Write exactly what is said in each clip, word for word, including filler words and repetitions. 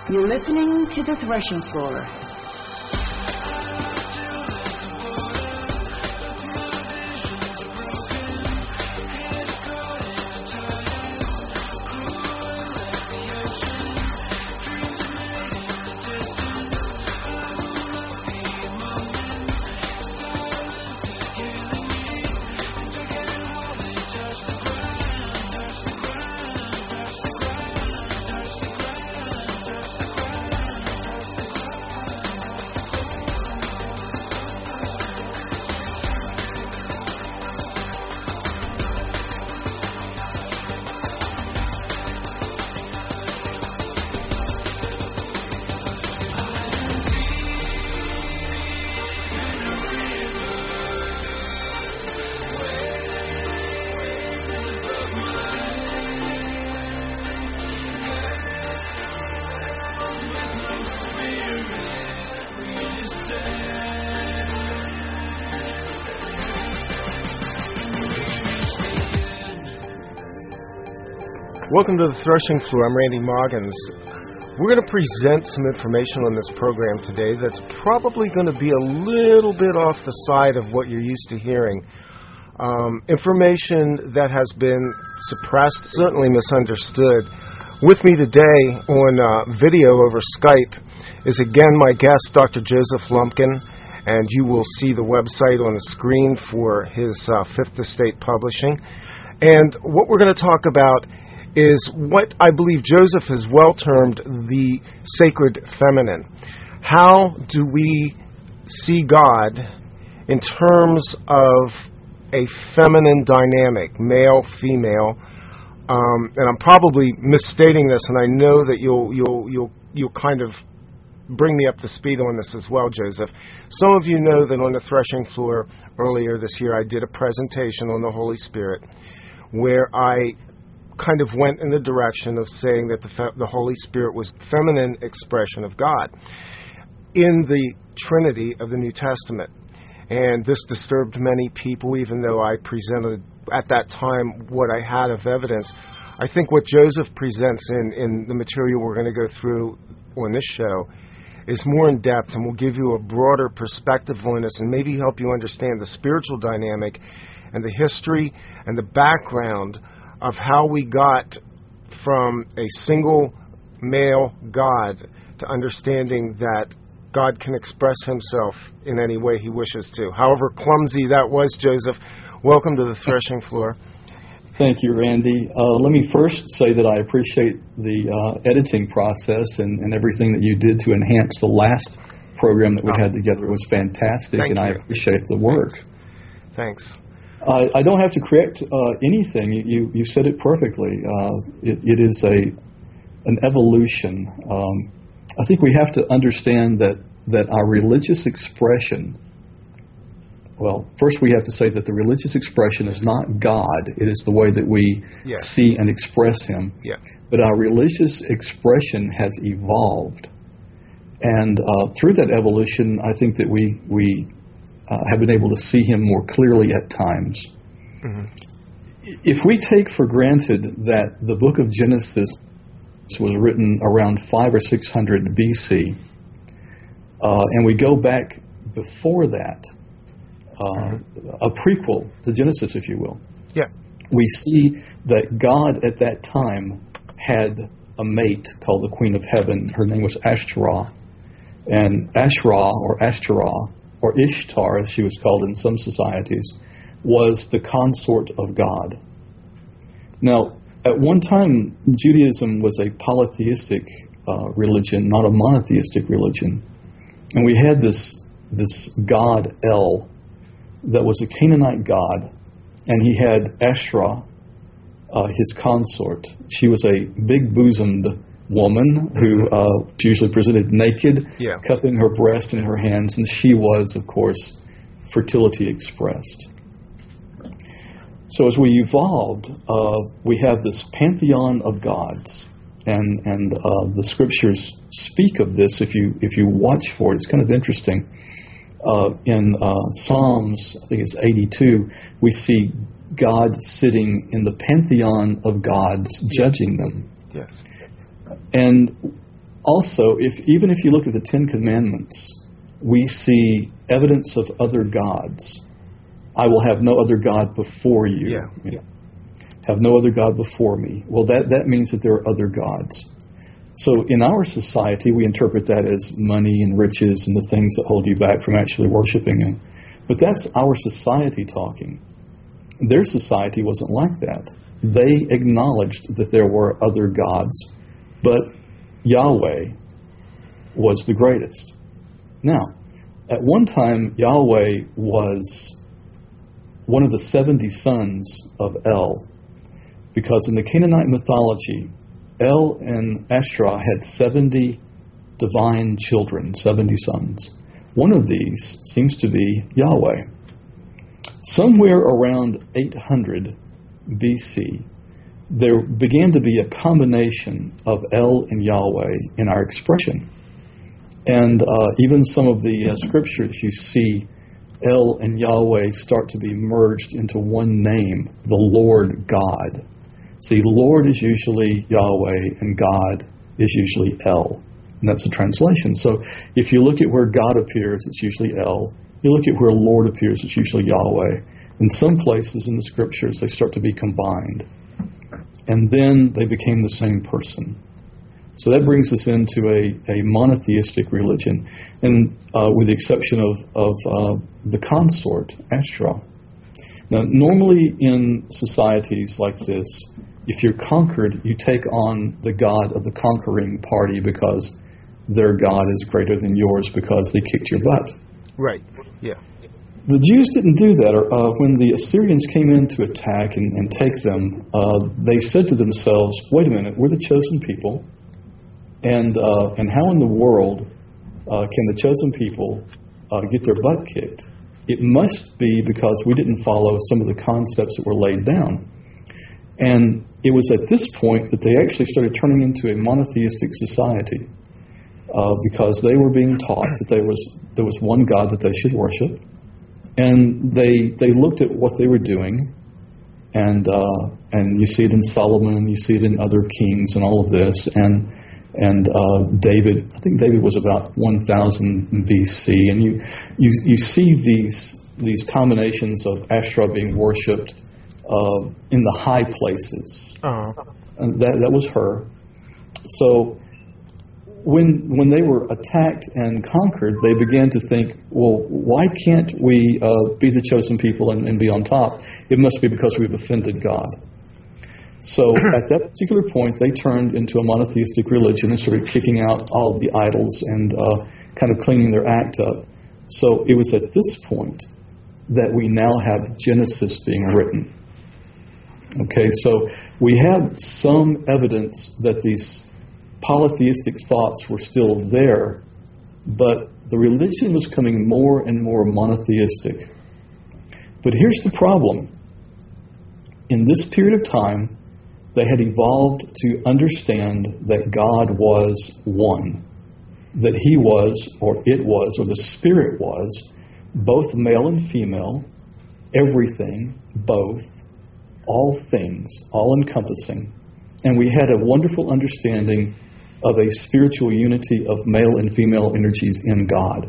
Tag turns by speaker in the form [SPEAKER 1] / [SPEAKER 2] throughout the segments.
[SPEAKER 1] You're listening to The Threshing Floor.
[SPEAKER 2] Welcome to The Threshing Floor. I'm Randy Moggins. We're going to present some information on this program today that's probably going to be a little bit off the side of what you're used to hearing. Um, information that has been suppressed, certainly misunderstood. With me today on uh, video over Skype is again my guest, Doctor Joseph Lumpkin, and you will see the website on the screen for his uh, Fifth Estate Publishing. And what we're going to talk about is what I believe Joseph has well termed the sacred feminine. How do we see God in terms of a feminine dynamic, male, female? Um, and I'm probably misstating this, and I know that you'll you'll you'll you'll kind of bring me up to speed on this as well, Joseph. Some of you know that on the Threshing Floor earlier this year, I did a presentation on the Holy Spirit, where I kind of went in the direction of saying that the, fe- the Holy Spirit was the feminine expression of God in the Trinity of the New Testament. And this disturbed many people, even though I presented at that time what I had of evidence. I think what Joseph presents in, in the material we're going to go through on this show is more in depth and will give you a broader perspective on this and maybe help you understand the spiritual dynamic and the history and the background of how we got from a single male God to understanding that God can express himself in any way he wishes to. However clumsy that was, Joseph, welcome to the Threshing Floor.
[SPEAKER 3] Thank you, Randy. Uh, let me first say that I appreciate the uh, editing process and, and everything that you did to enhance the last program that we oh. had together. It was fantastic,
[SPEAKER 2] Thank
[SPEAKER 3] and
[SPEAKER 2] you.
[SPEAKER 3] I appreciate the work.
[SPEAKER 2] Thanks. Thanks.
[SPEAKER 3] I, I don't have to correct uh, anything. You, you you said it perfectly. Uh, it, it is a an evolution. Um, I think we have to understand that, that our religious expression, well, first we have to say that the religious expression is not God. It is the way that we
[SPEAKER 2] yes.
[SPEAKER 3] see and express him.
[SPEAKER 2] Yeah.
[SPEAKER 3] But our religious expression has evolved. And uh, through that evolution, I think that we... we Uh, have been able to see him more clearly at times. Mm-hmm. If we take for granted that the book of Genesis was written around five or six hundred B C, uh, and we go back before that, uh, mm-hmm. a prequel to Genesis, if you will,
[SPEAKER 2] yeah,
[SPEAKER 3] we see that God at that time had a mate called the Queen of Heaven. Her name was Ashtoreth, and Asherah or Ashtoreth, or Ishtar, as she was called in some societies, was the consort of God. Now, at one time, Judaism was a polytheistic uh, religion, not a monotheistic religion. And we had this this god El that was a Canaanite god, and he had Asherah, uh, his consort. She was a big-bosomed woman who uh, usually presented naked,
[SPEAKER 2] yeah.
[SPEAKER 3] cupping her breast in her hands, and she was, of course, fertility expressed. So as we evolved, uh, we have this pantheon of gods, and and uh, the scriptures speak of this. If you if you watch for it, it's kind of interesting. Uh, in uh, Psalms, I think it's eighty-two, we see God sitting in the pantheon of gods, judging them.
[SPEAKER 2] Yes.
[SPEAKER 3] And Also, if even if you look at the Ten Commandments, we see evidence of other gods. I will have no other God before you.
[SPEAKER 2] Yeah.
[SPEAKER 3] Yeah. Have no other God before me. Well, that, that means that there are other gods. So in our society, we interpret that as money and riches and the things that hold you back from actually worshiping Him. But that's our society talking. Their society wasn't like that. They acknowledged that there were other gods, but Yahweh was the greatest. Now, at one time, Yahweh was one of the seventy sons of El, because in the Canaanite mythology, El and Ashtoreth had seventy divine children, seventy sons. One of these seems to be Yahweh. Somewhere around eight hundred B C, there began to be a combination of El and Yahweh in our expression. And uh, even some of the uh, scriptures you see El and Yahweh start to be merged into one name, the Lord God. See, Lord is usually Yahweh and God is usually El. And that's a translation. So if you look at where God appears, it's usually El. You look at where Lord appears, it's usually Yahweh. In some places in the scriptures, they start to be combined. And then they became the same person. So that brings us into a, a monotheistic religion, and uh, with the exception of, of uh, the consort, Ashtoreth. Now, normally in societies like this, if you're conquered, you take on the god of the conquering party because their god is greater than yours because they kicked your butt.
[SPEAKER 2] Right, yeah.
[SPEAKER 3] The Jews didn't do that. Uh, when the Assyrians came in to attack and, and take them, uh, they said to themselves, wait a minute, we're the chosen people. And uh, and how in the world uh, can the chosen people uh, get their butt kicked? It must be because we didn't follow some of the concepts that were laid down. And it was at this point that they actually started turning into a monotheistic society uh, because they were being taught that there was there was one God that they should worship. And they they looked at what they were doing, and uh, and you see it in Solomon, you see it in other kings and all of this, and And uh, David, I think David was about one thousand B C, and you you you see these these combinations of Ashtoreth being worshipped uh, in the high places.
[SPEAKER 2] Uh-huh.
[SPEAKER 3] And that that was her. So when when they were attacked and conquered, they began to think, well, why can't we uh, be the chosen people and, and be on top? It must be because we've offended God. So at that particular point, they turned into a monotheistic religion and started kicking out all of the idols and uh, kind of cleaning their act up. So it was at this point that we now have Genesis being written. Okay, so we have some evidence that these polytheistic thoughts were still there, but the religion was becoming more and more monotheistic. But here's the problem. In this period of time, they had evolved to understand that God was one, that He was, or it was, or the Spirit was, both male and female, everything, both, all things, all-encompassing. And we had a wonderful understanding of a spiritual unity of male and female energies in God.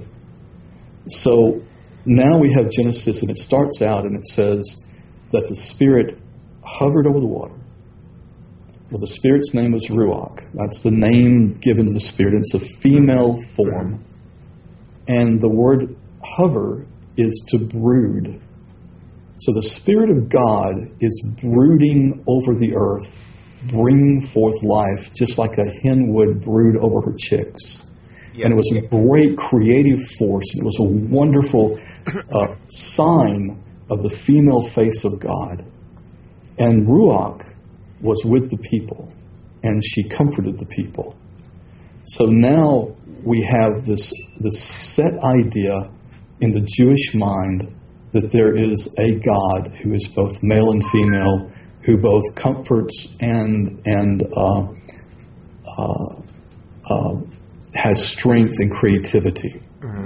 [SPEAKER 3] So now we have Genesis, and it starts out and it says that the Spirit hovered over the water. Well, the Spirit's name was Ruach. That's the name given to the Spirit. It's a female form. And the word hover is to brood. So the Spirit of God is brooding over the earth, bringing forth life, just like a hen would brood over her chicks. Yes. And it was a great creative force. It was a wonderful uh, sign of the female face of God. And Ruach was with the people, and she comforted the people. So now we have this, this set idea in the Jewish mind that there is a God who is both male and female, who both comforts and and uh, uh, uh, has strength and creativity. Mm-hmm.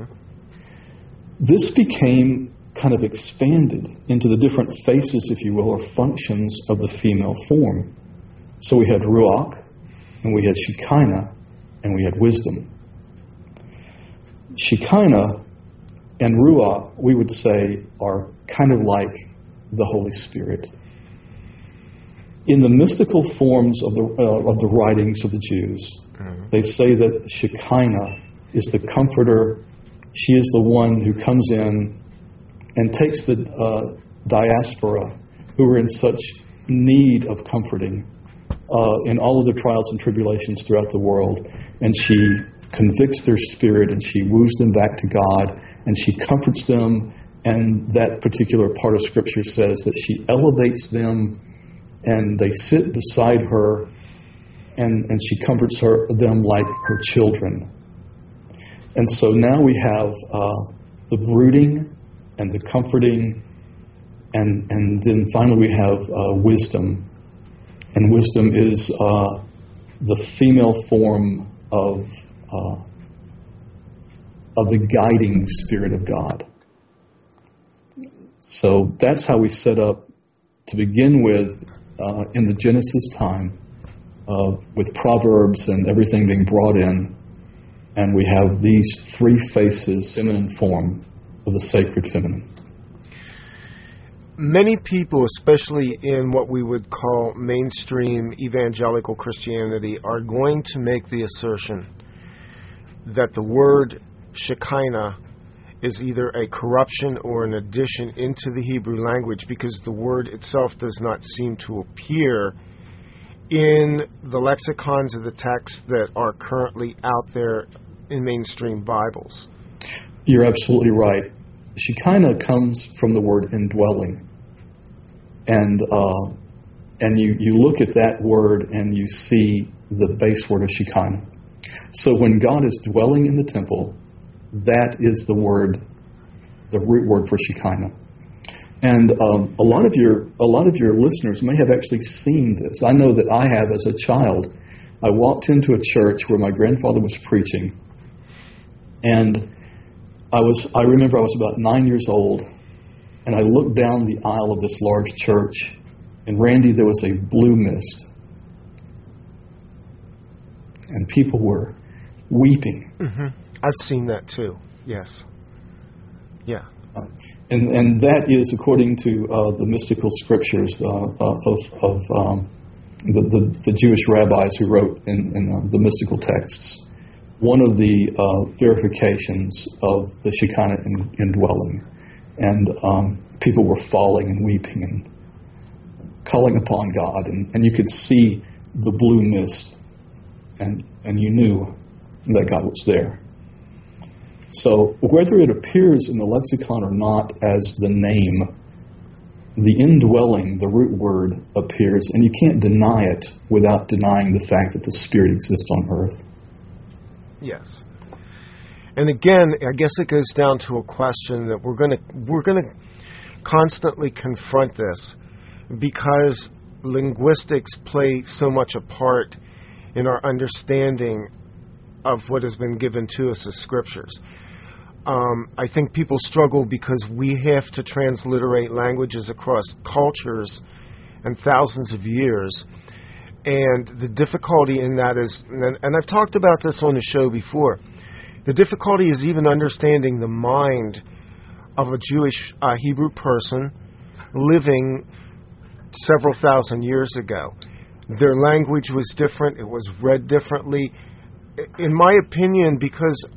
[SPEAKER 3] This became kind of expanded into the different faces, if you will, or functions of the female form. So we had Ruach, and we had Shekinah, and we had wisdom. Shekinah and Ruach, we would say, are kind of like the Holy Spirit. In the mystical forms of the uh, of the writings of the Jews, mm-hmm. they say that Shekinah is the comforter. She is the one who comes in and takes the uh, diaspora who are in such need of comforting uh, in all of the trials and tribulations throughout the world, and she convicts their spirit and she woos them back to God and she comforts them, and that particular part of Scripture says that she elevates them and they sit beside her and, and she comforts her, them like her children. And so now we have uh, the brooding and the comforting, and, and then finally we have uh, wisdom. And wisdom is uh, the female form of uh, of the guiding Spirit of God. So that's how we set up to begin with uh, in the Genesis time, uh, with Proverbs and everything being brought in, and we have these three faces, feminine form of the sacred feminine.
[SPEAKER 2] Many people, especially in what we would call mainstream evangelical Christianity, are going to make the assertion that the word Shekinah is either a corruption or an addition into the Hebrew language, because the word itself does not seem to appear in the lexicons of the texts that are currently out there in mainstream Bibles.
[SPEAKER 3] You're absolutely right. Shekinah comes from the word indwelling. And uh, and you, you look at that word and you see the base word of Shekinah. So when God is dwelling in the temple, that is the word, the root word for Shekinah. And um, a lot of your a lot of your listeners may have actually seen this. I know that I have as a child. I walked into a church where my grandfather was preaching, and I was I remember I was about nine years old, and I looked down the aisle of this large church, and Randy, there was a blue mist, and people were weeping.
[SPEAKER 2] Mm-hmm. I've seen that too. Yes. Yeah.
[SPEAKER 3] Uh, and and that is according to uh, the mystical scriptures uh, of of um, the, the the Jewish rabbis who wrote in, in uh, the mystical texts. One of the uh, verifications of the Shekinah in, indwelling, and um, people were falling and weeping and calling upon God, and, and you could see the blue mist, and and you knew that God was there. So whether it appears in the lexicon or not as the name, the indwelling, the root word, appears, and you can't deny it without denying the fact that the Spirit exists on earth.
[SPEAKER 2] Yes. And again, I guess it goes down to a question that we're going to we're going to constantly confront this, because linguistics play so much a part in our understanding of what has been given to us as scriptures. Um, I think people struggle because we have to transliterate languages across cultures and thousands of years. And the difficulty in that is, and, and I've talked about this on the show before, the difficulty is even understanding the mind of a Jewish uh, Hebrew person living several thousand years ago. Their language was different. It was read differently. In my opinion, because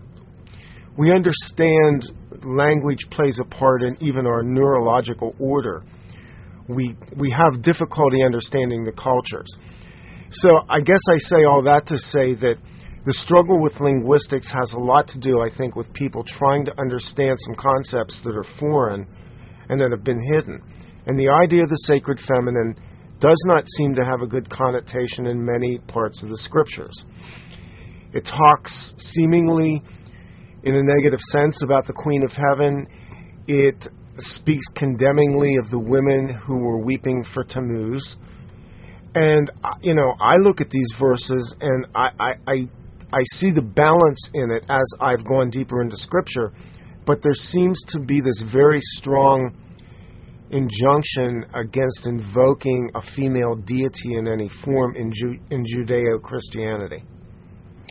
[SPEAKER 2] we understand language plays a part in even our neurological order, we we have difficulty understanding the cultures. So I guess I say all that to say that the struggle with linguistics has a lot to do, I think, with people trying to understand some concepts that are foreign and that have been hidden. And the idea of the sacred feminine does not seem to have a good connotation in many parts of the scriptures. It talks seemingly in a negative sense about the Queen of Heaven. It speaks condemningly of the women who were weeping for Tammuz. And, you know, I look at these verses and I, I, I, I see the balance in it as I've gone deeper into Scripture, but there seems to be this very strong injunction against invoking a female deity in any form in, Ju- in Judeo-Christianity.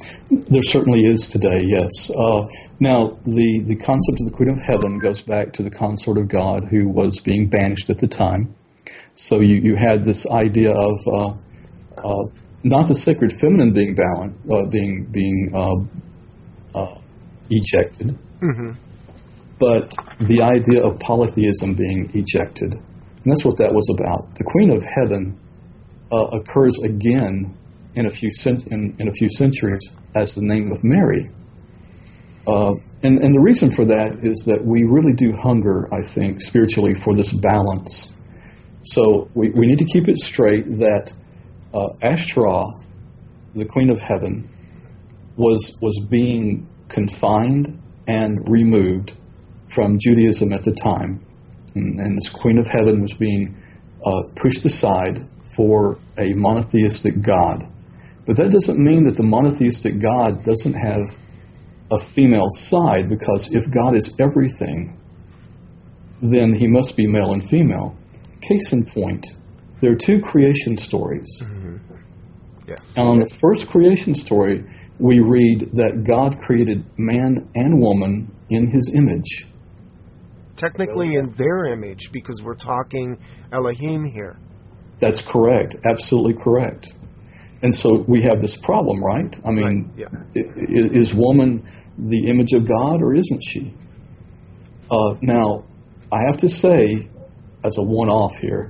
[SPEAKER 3] There certainly is today, yes. Uh, now, the, the concept of the Queen of Heaven goes back to the consort of God who was being banished at the time. So you, you had this idea of uh, uh, not the sacred feminine being balanced, uh, being being uh, uh, ejected,
[SPEAKER 2] Mm-hmm.
[SPEAKER 3] but the idea of polytheism being ejected. And that's what that was about. The Queen of Heaven uh, occurs again in a few cent- in, in a few centuries as the name of Mary. Uh, and, and the reason for that is that we really do hunger, I think, spiritually for this balance. So we, we need to keep it straight that uh, Ashtoreth, the Queen of Heaven, was was being confined and removed from Judaism at the time. And, and this Queen of Heaven was being uh, pushed aside for a monotheistic God. But that doesn't mean that the monotheistic God doesn't have a female side, because if God is everything, then he must be male and female. Case in point, there are two creation stories.
[SPEAKER 2] Mm-hmm. Yes.
[SPEAKER 3] And on the first creation story, we read that God created man and woman in his image.
[SPEAKER 2] Technically in their image, because we're talking Elohim here.
[SPEAKER 3] That's correct. Absolutely correct. And so we have this problem, right? I mean,
[SPEAKER 2] Right, yeah.
[SPEAKER 3] i- is woman the image of God, or isn't she? Uh, now, I have to say, as a one-off here,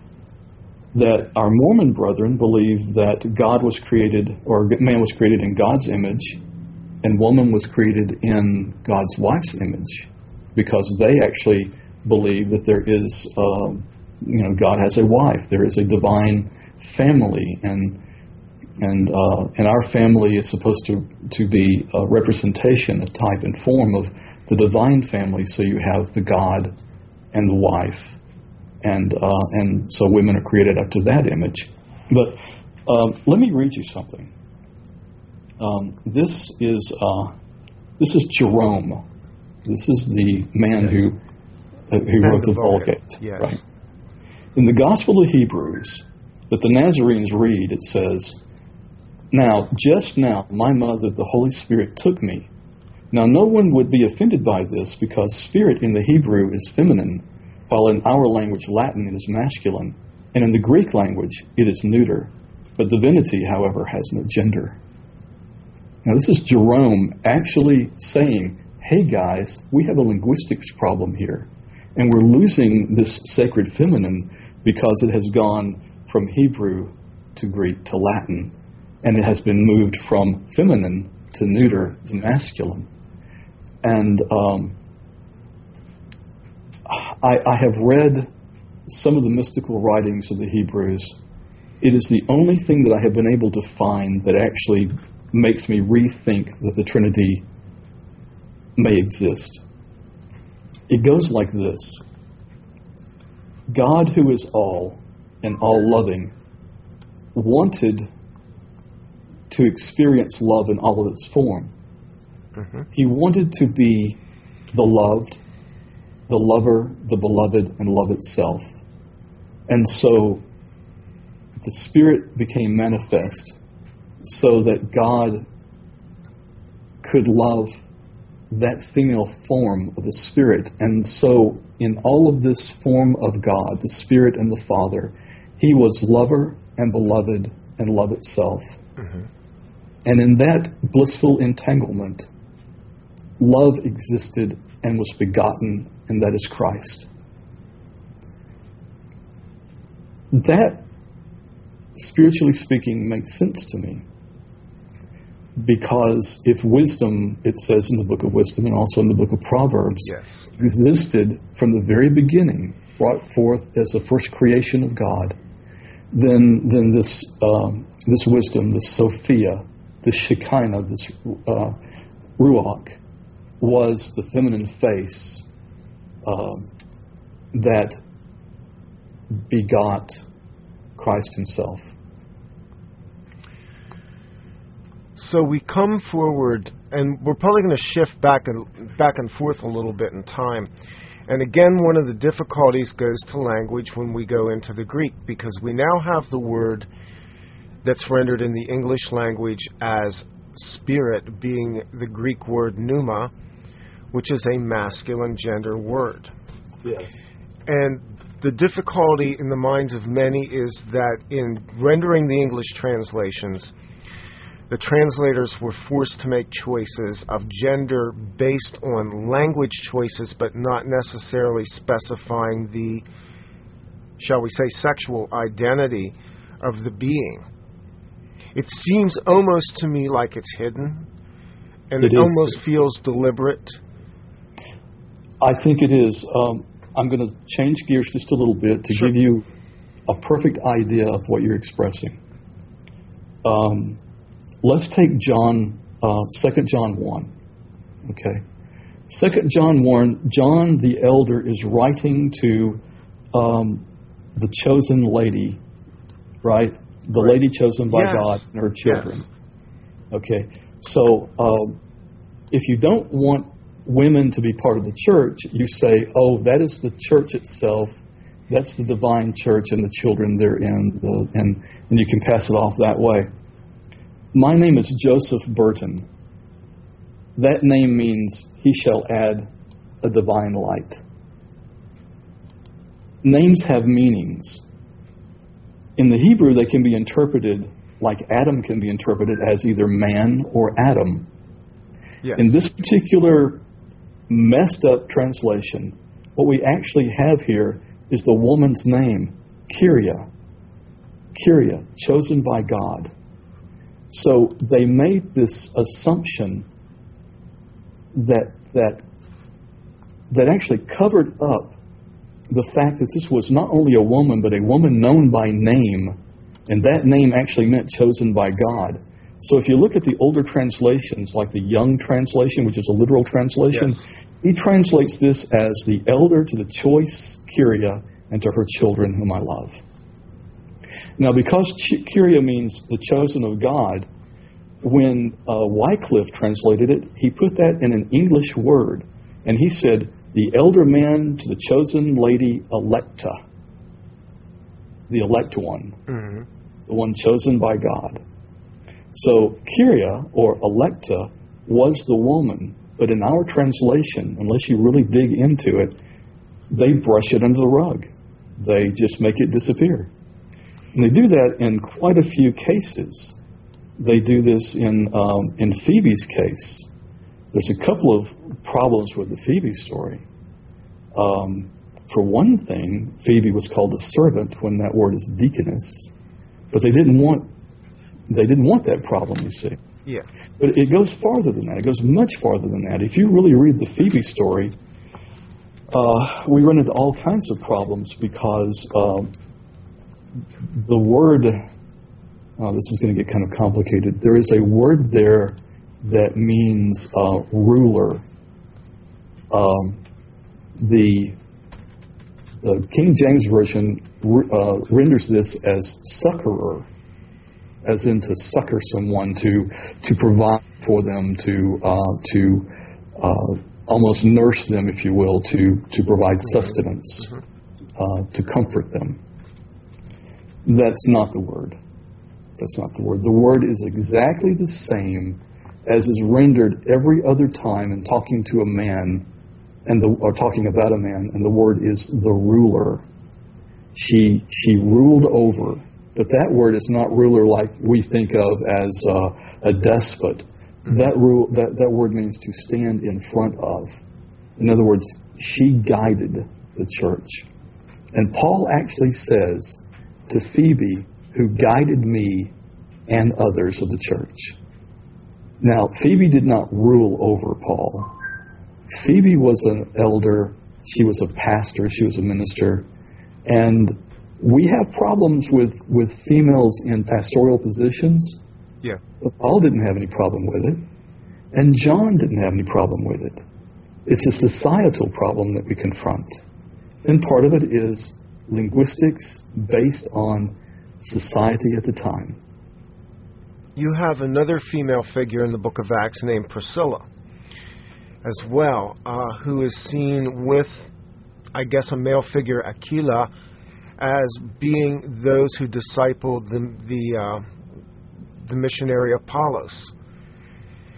[SPEAKER 3] that our Mormon brethren believe that God was created, or man was created in God's image, and woman was created in God's wife's image, because they actually believe that there is, uh, you know, God has a wife. There is a divine family, and and uh, and our family is supposed to to be a representation, a type and form of the divine family. So you have the God and the wife. And uh, and so women are created after that image. But um, let me read you something. Um, this is uh, this is Jerome. This is the man
[SPEAKER 2] Yes.
[SPEAKER 3] who uh, who wrote the,
[SPEAKER 2] the
[SPEAKER 3] Vulgate.
[SPEAKER 2] Vulgate, yes.
[SPEAKER 3] Right. In the Gospel of Hebrews that the Nazarenes read, it says, "Now, just now, my mother, the Holy Spirit, took me." Now, no one would be offended by this, because spirit in the Hebrew is feminine, while in our language, Latin, it is masculine, and in the Greek language, it is neuter. But divinity, however, has no gender. Now, this is Jerome actually saying, hey guys, we have a linguistics problem here, and we're losing this sacred feminine because it has gone from Hebrew to Greek to Latin, and it has been moved from feminine to neuter to masculine. And um, I, I have read some of the mystical writings of the Hebrews. It is the only thing that I have been able to find that actually makes me rethink that the Trinity may exist. It goes like this. God, who is all and all-loving, wanted to experience love in all of its form.
[SPEAKER 2] Mm-hmm.
[SPEAKER 3] He wanted to be the loved, the lover, the beloved, and love itself. And so the Spirit became manifest so that God could love that female form of the Spirit. And so in all of this form of God, the Spirit and the Father, He was lover and beloved and love itself.
[SPEAKER 2] Mm-hmm.
[SPEAKER 3] And in that blissful entanglement, love existed and was begotten, and that is Christ. That, spiritually speaking, makes sense to me. Because if wisdom, it says in the book of Wisdom and also in the book of Proverbs,
[SPEAKER 2] Yes.
[SPEAKER 3] existed from the very beginning, brought forth as the first creation of God, then then this um, this wisdom, this Sophia, this Shekinah, this uh, Ruach, was the feminine face uh, that begot Christ Himself.
[SPEAKER 2] So we come forward, and we're probably going to shift back and back and forth a little bit in time. And again, one of the difficulties goes to language when we go into the Greek, because we now have the word that's rendered in the English language as spirit being the Greek word pneuma, which is a masculine gender word.
[SPEAKER 3] Yes.
[SPEAKER 2] And the difficulty in the minds of many is that in rendering the English translations, the translators were forced to make choices of gender based on language choices, but not necessarily specifying the, shall we say, sexual identity of the being. It seems almost to me like it's hidden, and it, it almost feels deliberate.
[SPEAKER 3] I think it is. Um, I'm going to change gears just a little bit to
[SPEAKER 2] Sure.
[SPEAKER 3] give you a perfect idea of what you're expressing. Um, let's take John, uh, Second John one. Okay. Second John one, John the elder is writing to um, the chosen lady, right? The
[SPEAKER 2] Right.
[SPEAKER 3] lady chosen by
[SPEAKER 2] Yes.
[SPEAKER 3] God and her children.
[SPEAKER 2] Yes.
[SPEAKER 3] Okay. So um, if you don't want women to be part of the church, you say, oh, that is the church itself. That's the divine church and the children therein, the, and, and you can pass it off that way. My name is Joseph Burton. That name means he shall add a divine light. Names have meanings. In the Hebrew, they can be interpreted like Adam can be interpreted as either man or Adam.
[SPEAKER 2] Yes.
[SPEAKER 3] In this particular messed up translation, what we actually have here is the woman's name, Kyria. Kyria, chosen by God. So they made this assumption that that that actually covered up the fact that this was not only a woman, but a woman known by name, and that name actually meant chosen by God. So if you look at the older translations, like the Young translation, which is a literal translation,
[SPEAKER 2] Yes.
[SPEAKER 3] he translates this as the elder to the choice Kyria and to her children whom I love. Now, because Ch- Kyria means the chosen of God, when uh, Wycliffe translated it, he put that in an English word, and he said, the elder man to the chosen lady electa, the elect one,
[SPEAKER 2] Mm-hmm.
[SPEAKER 3] the one chosen by God. So Kyria, or electa, was the woman, but in our translation, unless you really dig into it, they brush it under the rug. They just make it disappear. And they do that in quite a few cases. They do this in um, in Phoebe's case. There's a couple of problems with the Phoebe story. Um, for one thing, Phoebe was called a servant when that word is deaconess, but they didn't want they didn't want that problem, you see.
[SPEAKER 2] Yeah.
[SPEAKER 3] But it goes farther than that. It goes much farther than that. If you really read the Phoebe story, uh, we run into all kinds of problems because uh, the word, oh, this is going to get kind of complicated. There is a word there that means uh, ruler. Um, the, the King James Version uh, renders this as succorer, as in to succor someone, to to provide for them, to uh, to uh, almost nurse them, if you will, to to provide sustenance, uh, to comfort them. That's not the word. That's not the word. The word is exactly the same as is rendered every other time in talking to a man, and the, or talking about a man, and the word is the ruler. She she ruled over. But that word is not ruler like we think of as uh, a despot. Mm-hmm. That, rule, that, that word means to stand in front of. In other words, she guided the church. And Paul actually says to Phoebe, who guided me and others of the church. Now, Phoebe did not rule over Paul. Phoebe was an elder. She was a pastor. She was a minister. And we have problems with, with females in pastoral positions.
[SPEAKER 2] Yeah.
[SPEAKER 3] But Paul didn't have any problem with it. And John didn't have any problem with it. It's a societal problem that we confront. And part of it is linguistics based on society at the time.
[SPEAKER 2] You have another female figure in the book of Acts named Priscilla as well, uh, who is seen with, I guess, a male figure, Aquila, as being those who discipled the the, uh, the missionary Apollos.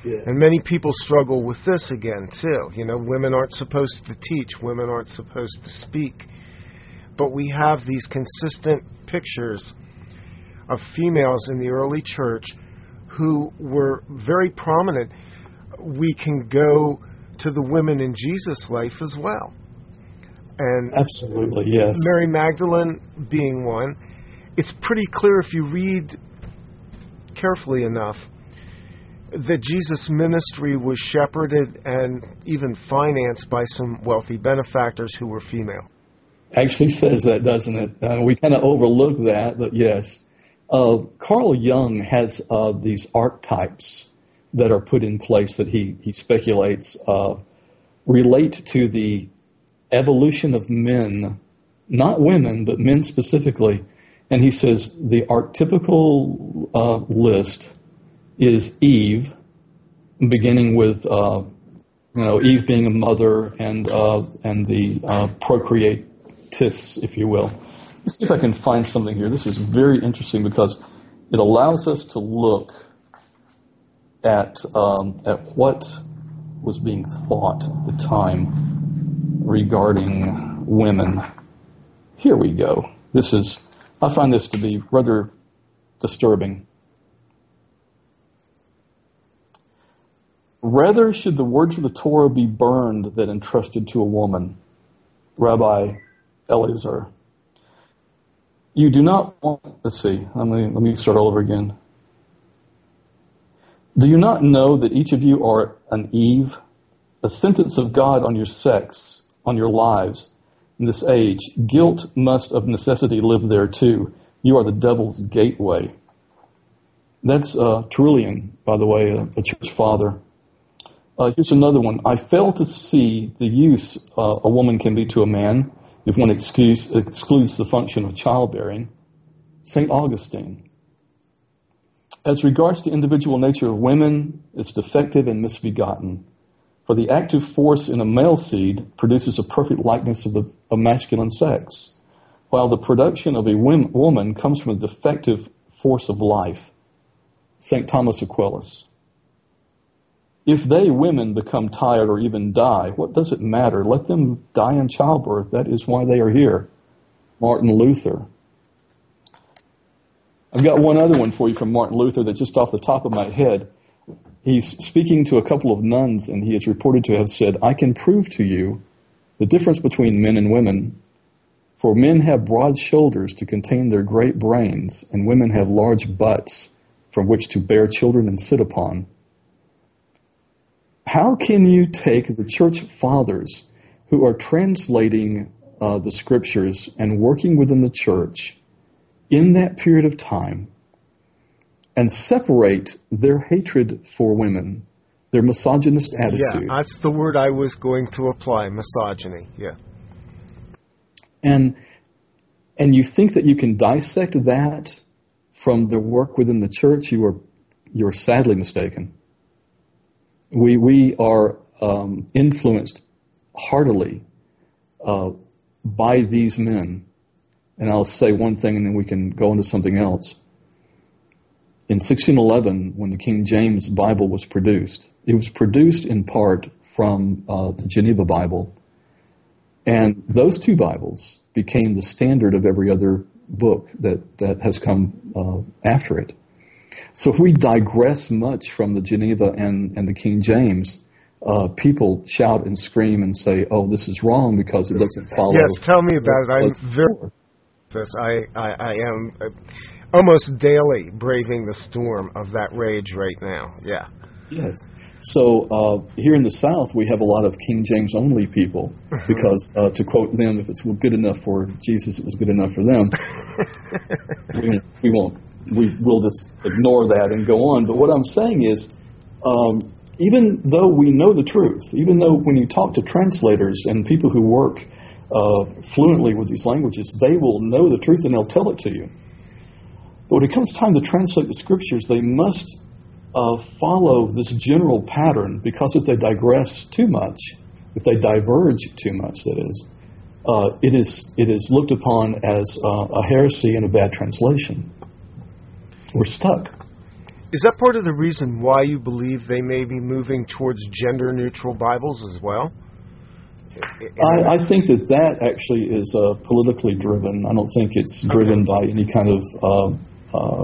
[SPEAKER 3] Yeah.
[SPEAKER 2] And many people struggle with this again, too. You know, women aren't supposed to teach. Women aren't supposed to speak. But we have these consistent pictures of females in the early church who were very prominent. We can go to the women in Jesus' life as well. And
[SPEAKER 3] absolutely, yes.
[SPEAKER 2] Mary Magdalene being one. It's pretty clear if you read carefully enough that Jesus' ministry was shepherded and even financed by some wealthy benefactors who were female.
[SPEAKER 3] Actually says that, doesn't it? Uh, we kind of overlook that, but yes. Uh, Carl Jung has uh, these archetypes that are put in place that he, he speculates uh, relate to the evolution of men, not women, but men specifically. And he says the archetypical uh, list is Eve, beginning with uh, you know Eve being a mother and uh, and the uh, procreatus, if you will. Let's see if I can find something here. This is very interesting because it allows us to look at um, at what was being thought at the time regarding women. Here we go. This is I find this to be rather disturbing. Rather should the words of the Torah be burned than entrusted to a woman. Rabbi Eliezer. You do not want, let's see, let me, let me start all over again. Do you not know that each of you are an Eve, a sentence of God on your sex, on your lives in this age? Guilt must of necessity live there too. You are the devil's gateway. That's uh, Tertullian, by the way, a, a church father. Uh, here's another one. I fail to see the use uh, a woman can be to a man if one excuse, excludes the function of childbearing. Saint Augustine. As regards the individual nature of women, it's defective and misbegotten. For the active force in a male seed produces a perfect likeness of the of masculine sex, while the production of a woman comes from a defective force of life. Saint Thomas Aquinas. If they, women, become tired or even die, what does it matter? Let them die in childbirth. That is why they are here. Martin Luther. I've got one other one for you from Martin Luther that's just off the top of my head. He's speaking to a couple of nuns, and he is reported to have said, I can prove to you the difference between men and women. For men have broad shoulders to contain their great brains, and women have large butts from which to bear children and sit upon. How can you take the church fathers who are translating uh, the scriptures and working within the church in that period of time and separate their hatred for women, their misogynist attitude?
[SPEAKER 2] Yeah, that's the word I was going to apply, misogyny, yeah.
[SPEAKER 3] And and you think that you can dissect that from the work within the church? You are you are sadly mistaken. We we are um, influenced heartily uh, by these men. And I'll say one thing and then we can go into something else. In sixteen eleven, when the King James Bible was produced, it was produced in part from uh, the Geneva Bible. And those two Bibles became the standard of every other book that, that has come uh, after it. So if we digress much from the Geneva and, and the King James, uh, people shout and scream and say, oh, this is wrong because it doesn't follow.
[SPEAKER 2] Yes, tell me about it. I'm very this. I, I, I am almost daily braving the storm of that rage right now. Yeah.
[SPEAKER 3] Yes. So uh, here in the South, we have a lot of King James only people because, uh, to quote them, if it's good enough for Jesus, it was good enough for them. we, we won't. We will just ignore that and go on. But what I'm saying is, um, even though we know the truth, even though when you talk to translators and people who work uh, fluently with these languages, they will know the truth and they'll tell it to you. But when it comes time to translate the scriptures, they must uh, follow this general pattern, because if they digress too much, if they diverge too much, that is, uh, it is it is looked upon as uh, a heresy and a bad translation. We're stuck.
[SPEAKER 2] Is that part of the reason why you believe they may be moving towards gender-neutral Bibles as well?
[SPEAKER 3] I, I think that that actually is uh, politically driven. I don't think it's driven by any kind of uh, uh,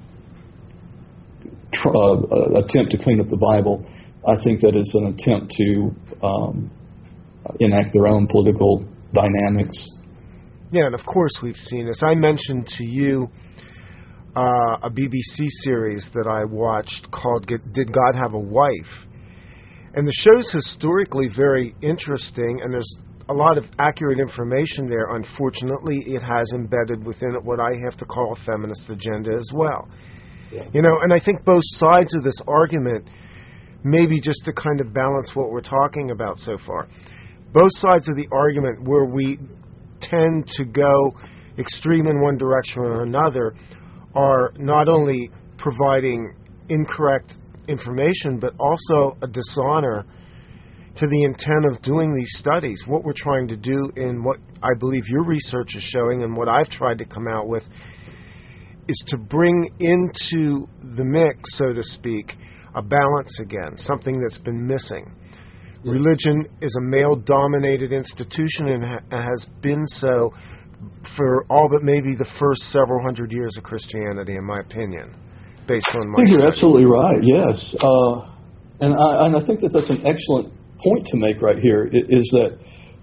[SPEAKER 3] tr- uh, attempt to clean up the Bible. I think that it's an attempt to um, enact their own political dynamics.
[SPEAKER 2] Yeah, and of course we've seen this. I mentioned to you uh, a B B C series that I watched called Did God Have a Wife? And the show's historically very interesting, and there's a lot of accurate information there. Unfortunately, it has embedded within it what I have to call a feminist agenda as well. Yeah. You know, and I think both sides of this argument, maybe just to kind of balance what we're talking about so far, both sides of the argument where we tend to go extreme in one direction or another are not only providing incorrect information, but also a dishonor to the intent of doing these studies. What we're trying to do, in what I believe your research is showing and what I've tried to come out with, is to bring into the mix, so to speak, a balance again, something that's been missing. Religion is a male-dominated institution and ha- has been so for all but maybe the first several hundred years of Christianity, in my opinion, based on my
[SPEAKER 3] I think you're
[SPEAKER 2] studies.
[SPEAKER 3] absolutely right, yes. Uh, and, I, and I think that that's an excellent point to make right here, is that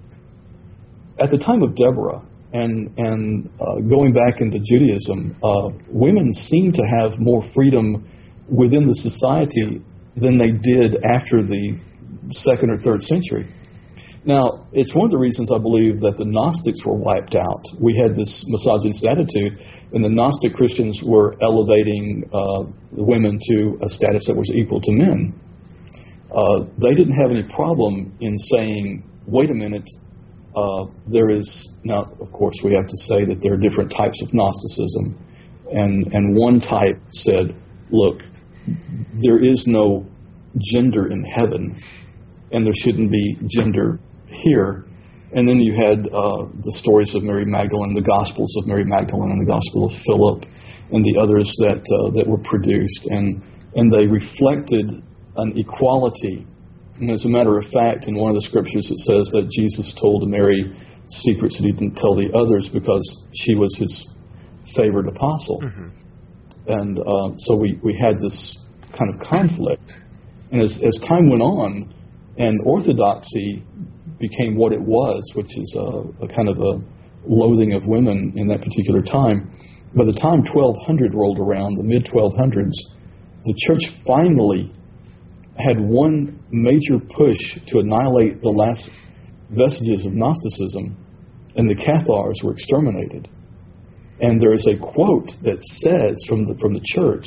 [SPEAKER 3] at the time of Deborah and, and uh, going back into Judaism, uh, women seemed to have more freedom within the society than they did after the second or third century. Now, it's one of the reasons I believe that the Gnostics were wiped out. We had this misogynist attitude, and the Gnostic Christians were elevating uh, women to a status that was equal to men. Uh, they didn't have any problem in saying, wait a minute, uh, there is, now, of course, we have to say that there are different types of Gnosticism. And, and one type said, look, there is no gender in heaven, and there shouldn't be gender here. And then you had uh, the stories of Mary Magdalene, the Gospels of Mary Magdalene, and the Gospel of Philip, and the others that uh, that were produced, and and they reflected an equality. And as a matter of fact, in one of the scriptures it says that Jesus told Mary secrets that he didn't tell the others because she was his favored apostle. Mm-hmm. And uh, so we, we had this kind of conflict. And as, as time went on, and orthodoxy became what it was, which is a, a kind of a loathing of women in that particular time, by the time twelve hundred rolled around, the mid twelve hundreds, the church finally had one major push to annihilate the last vestiges of Gnosticism, and the Cathars were exterminated. And there is a quote that says from the from the church,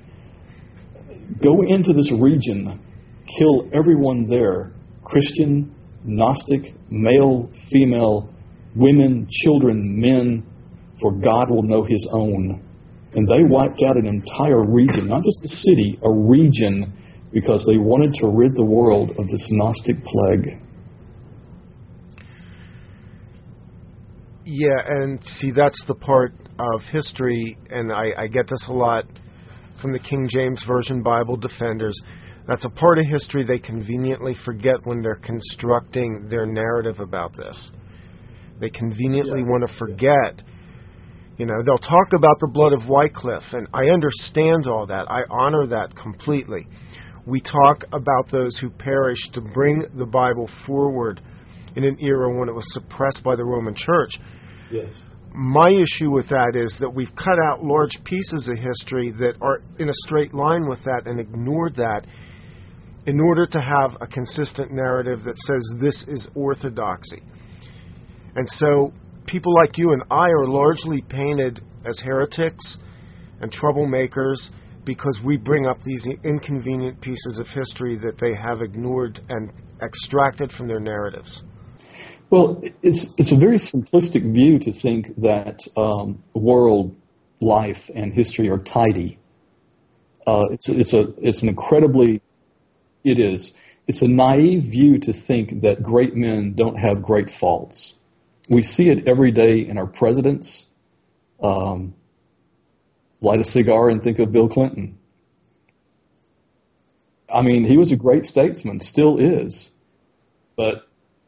[SPEAKER 3] go into this region, kill everyone there, Christian, Gnostic, male, female, women, children, men, for God will know his own. And they wiped out an entire region, not just a city, a region, because they wanted to rid the world of this Gnostic plague.
[SPEAKER 2] Yeah, and see, that's the part of history, and I, I get this a lot from the King James Version Bible defenders. That's a part of history they conveniently forget when they're constructing their narrative about this. They conveniently yeah. want to forget. You know, they'll talk about the blood of Wycliffe, and I understand all that. I honor that completely. We talk about those who perished to bring the Bible forward in an era when it was suppressed by the Roman Church.
[SPEAKER 3] Yes.
[SPEAKER 2] My issue with that is that we've cut out large pieces of history that are in a straight line with that and ignored that in order to have a consistent narrative that says this is orthodoxy. And so people like you and I are largely painted as heretics and troublemakers because we bring up these inconvenient pieces of history that they have ignored and extracted from their narratives.
[SPEAKER 3] Well, it's it's a very simplistic view to think that um, world, life, and history are tidy. Uh, it's it's a it's an incredibly it is it's a naive view to think that great men don't have great faults. We see it every day in our presidents. Um, light a cigar and think of Bill Clinton. I mean, he was a great statesman, still is. But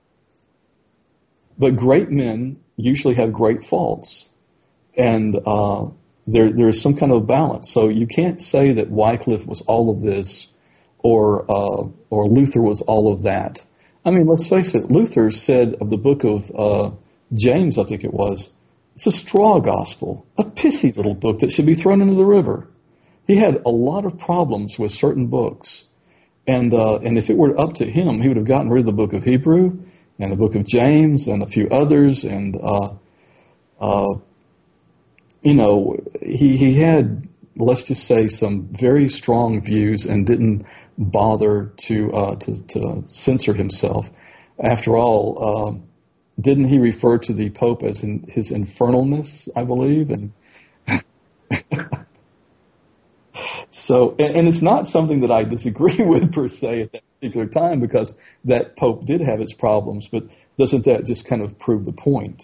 [SPEAKER 3] but great men usually have great faults. And uh, there there is some kind of balance. So you can't say that Wycliffe was all of this or uh, or Luther was all of that. I mean, let's face it, Luther said of the book of uh, James, I think it was, it's a straw gospel, a pithy little book that should be thrown into the river. He had a lot of problems with certain books. And uh, and if it were up to him, he would have gotten rid of the book of Hebrew and the book of James and a few others. And, uh, uh, you know, he, he had, let's just say, some very strong views and didn't bother to uh, to, to censor himself. After all, um, didn't he refer to the Pope as in his infernalness, I believe? And so, and, and it's not something that I disagree with per se at that particular time, because that Pope did have its problems, but doesn't that just kind of prove the point?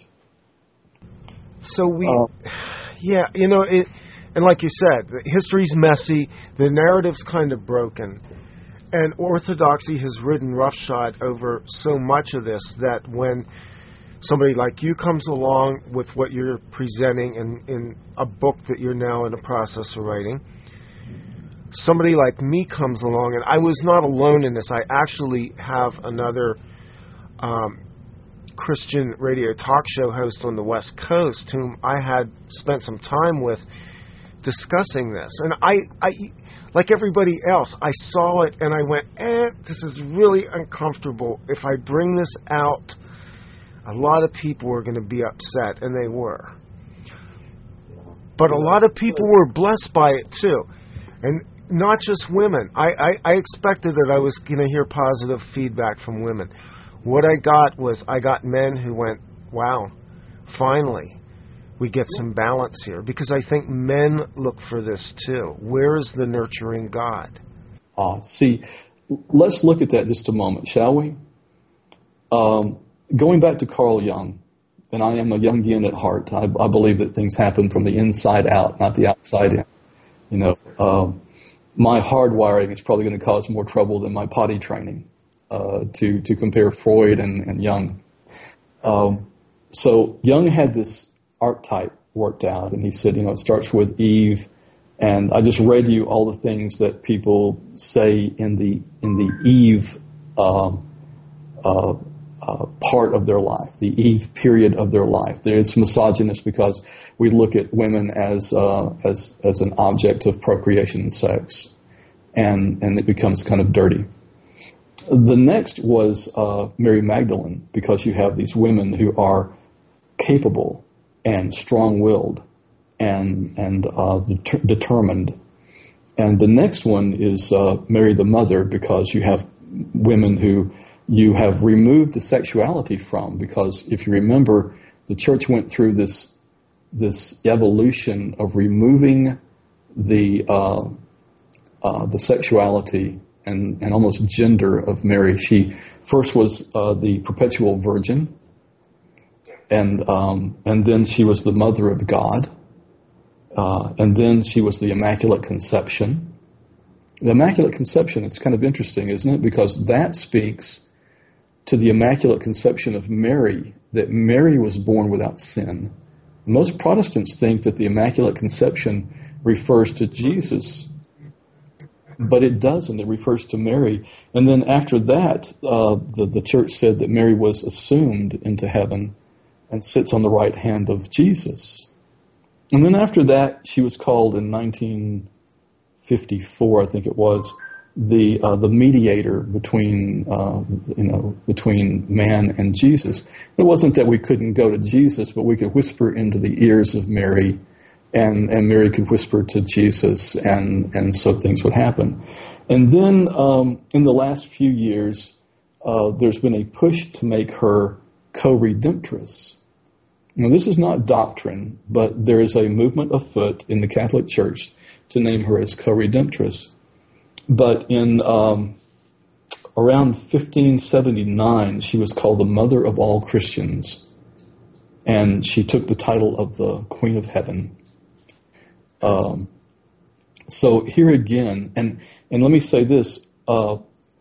[SPEAKER 2] So we, uh, yeah, you know, it, and like you said, history's messy, the narrative's kind of broken, and orthodoxy has ridden roughshod over so much of this that when somebody like you comes along with what you're presenting in, in a book that you're now in the process of writing, somebody like me comes along, and I was not alone in this. I actually have another um, Christian radio talk show host on the West Coast whom I had spent some time with discussing this. And I, I, like everybody else, I saw it and I went, eh, this is really uncomfortable. If I bring this out, a lot of people are going to be upset, and they were. But a lot of people were blessed by it too. And not just women. I, I, I expected that I was going to hear positive feedback from women. What I got was I got men who went, wow, finally we get some balance here. Because I think men look for this too. Where is the nurturing God?
[SPEAKER 3] Ah, see, let's look at that just a moment, shall we? Um, going back to Carl Jung, and I am a Jungian at heart. I, I believe that things happen from the inside out, not the outside in. You know, um, my hardwiring is probably going to cause more trouble than my potty training, uh, to, to compare Freud and, and Jung. Um, so Jung had this archetype worked out, and he said, you know, it starts with Eve, and I just read you all the things that people say in the in the Eve um, uh, uh, part of their life, the Eve period of their life. It's misogynist because we look at women as uh, as as an object of procreation and sex, and and it becomes kind of dirty. The next was uh, Mary Magdalene, because you have these women who are capable and strong-willed and and uh, det- determined. And the next one is uh, Mary the Mother, because you have women who you have removed the sexuality from, because if you remember, the church went through this this evolution of removing the uh, uh, the sexuality and, and almost gender of Mary. She first was uh, the perpetual virgin, and um, and then she was the mother of God, uh, and then she was the Immaculate Conception. The Immaculate Conception is kind of interesting, isn't it? Because that speaks to the Immaculate Conception of Mary, that Mary was born without sin. Most Protestants think that the Immaculate Conception refers to Jesus, but it doesn't. It refers to Mary. And then after that, uh, the, the church said that Mary was assumed into heaven and sits on the right hand of Jesus. And then after that, she was called in nineteen fifty-four, I think it was, the uh, the mediator between uh, you know between man and Jesus. It wasn't that we couldn't go to Jesus, but we could whisper into the ears of Mary, and and Mary could whisper to Jesus, and and so things would happen. And then um, in the last few years, uh, there's been a push to make her co-redemptress. Now, this is not doctrine, but there is a movement afoot in the Catholic Church to name her as co-redemptress. But in um, around fifteen seventy-nine, she was called the Mother of all Christians, and she took the title of the Queen of Heaven. Um, so here again, and, and let me say this, uh,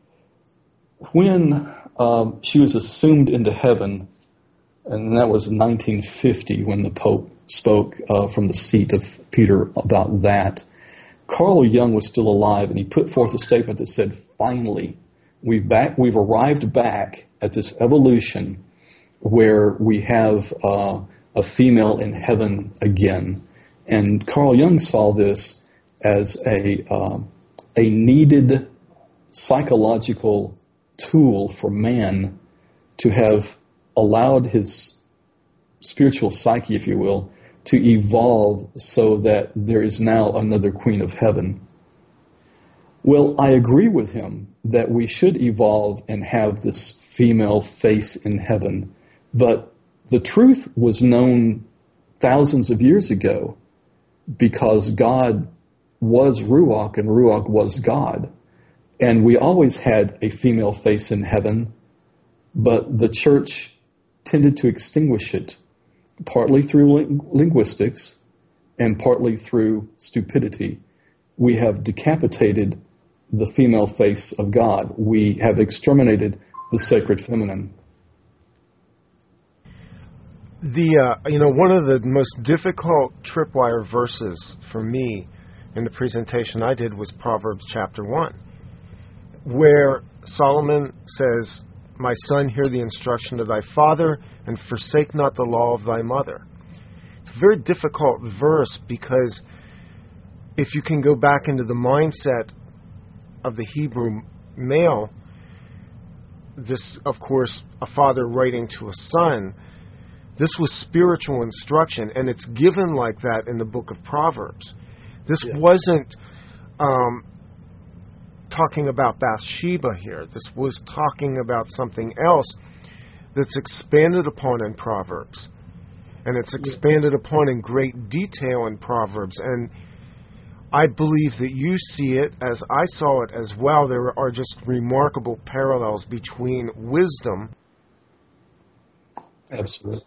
[SPEAKER 3] when um, she was assumed into heaven, and that was in nineteen fifty when the Pope spoke uh, from the seat of Peter about that, Carl Jung was still alive, and he put forth a statement that said, finally, we've, back, we've arrived back at this evolution where we have uh, a female in heaven again. And Carl Jung saw this as a, uh, a needed psychological tool for man to have allowed his spiritual psyche, if you will, to evolve so that there is now another Queen of Heaven. Well, I agree with him that we should evolve and have this female face in heaven, but the truth was known thousands of years ago because God was Ruach and Ruach was God. And we always had a female face in heaven, but the church tended to extinguish it, partly through ling- linguistics and partly through stupidity. We have decapitated the female face of God. We have exterminated the sacred feminine.
[SPEAKER 2] The uh, you know, one of the most difficult tripwire verses for me in the presentation I did was Proverbs chapter one, where Solomon says, "My son, hear the instruction of thy father, and forsake not the law of thy mother." It's a very difficult verse because if you can go back into the mindset of the Hebrew male, this, of course, a father writing to a son, this was spiritual instruction, and it's given like that in the book of Proverbs. This yeah. wasn't um, talking about Bathsheba here. This was talking about something else that's expanded upon in Proverbs. And it's expanded upon in great detail in Proverbs. And I believe that you see it as I saw it as well. There are just remarkable parallels between wisdom.
[SPEAKER 3] Absolutely.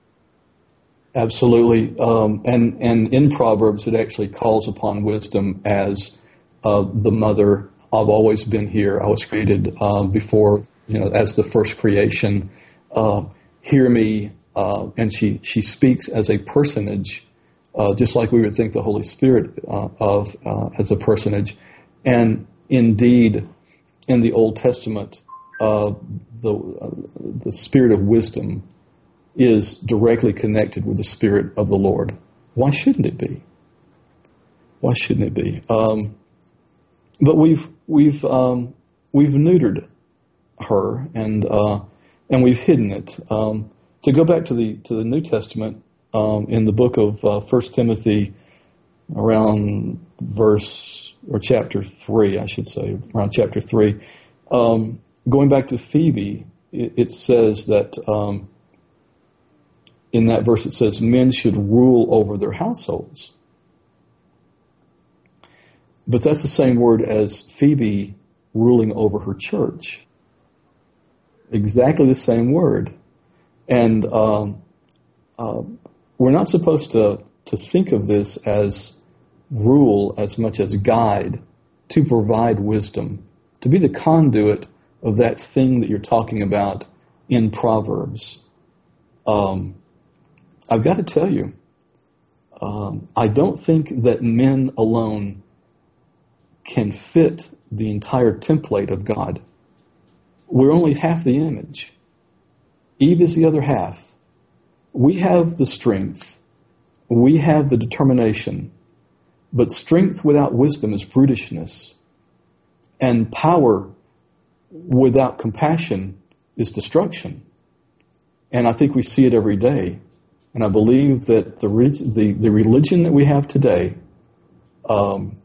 [SPEAKER 3] Absolutely. Um, and, and in Proverbs, it actually calls upon wisdom as uh, the mother. I've always been here. I was created uh, before, you know, as the first creation. Uh, hear me. Uh, and she, she speaks as a personage, uh, just like we would think the Holy Spirit uh, of uh, as a personage. And indeed, in the Old Testament, uh, the uh, the spirit of wisdom is directly connected with the Spirit of the Lord. Why shouldn't it be? Why shouldn't it be? Um, but we've we've um, we've neutered her and uh, and we've hidden it. Um, to go back to the to the New Testament, um, in the book of uh, First Timothy, around verse or chapter three, I should say, around chapter three, um, going back to Phoebe, it, it says that. Um, In that verse, it says, men should rule over their households. But that's the same word as Phoebe ruling over her church. Exactly the same word. And um, uh, we're not supposed to, to think of this as rule as much as guide, to provide wisdom, to be the conduit of that thing that you're talking about in Proverbs. Um I've got to tell you, um, I don't think that men alone can fit the entire template of God. We're only half the image. Eve is the other half. We have the strength. We have the determination. But strength without wisdom is brutishness. And power without compassion is destruction. And I think we see it every day. And I believe that the the, the religion that we have today um,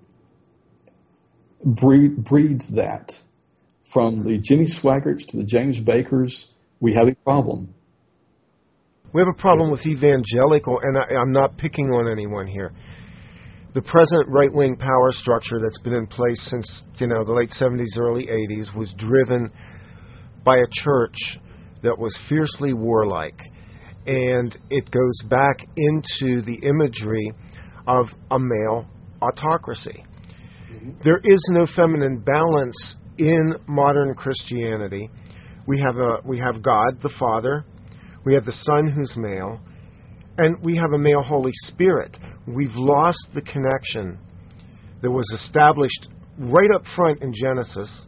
[SPEAKER 3] breed, breeds that. From the Jimmy Swaggarts to the James Bakers, we have a problem.
[SPEAKER 2] We have a problem with evangelical, and I, I'm not picking on anyone here. The present right-wing power structure that's been in place since, you know, the late seventies, early eighties was driven by a church that was fiercely warlike. And it goes back into the imagery of a male autocracy. Mm-hmm. There is no feminine balance in modern Christianity, we have a we have God the Father, we have the Son who's male, and we have a male Holy Spirit. We've lost the connection that was established right up front in Genesis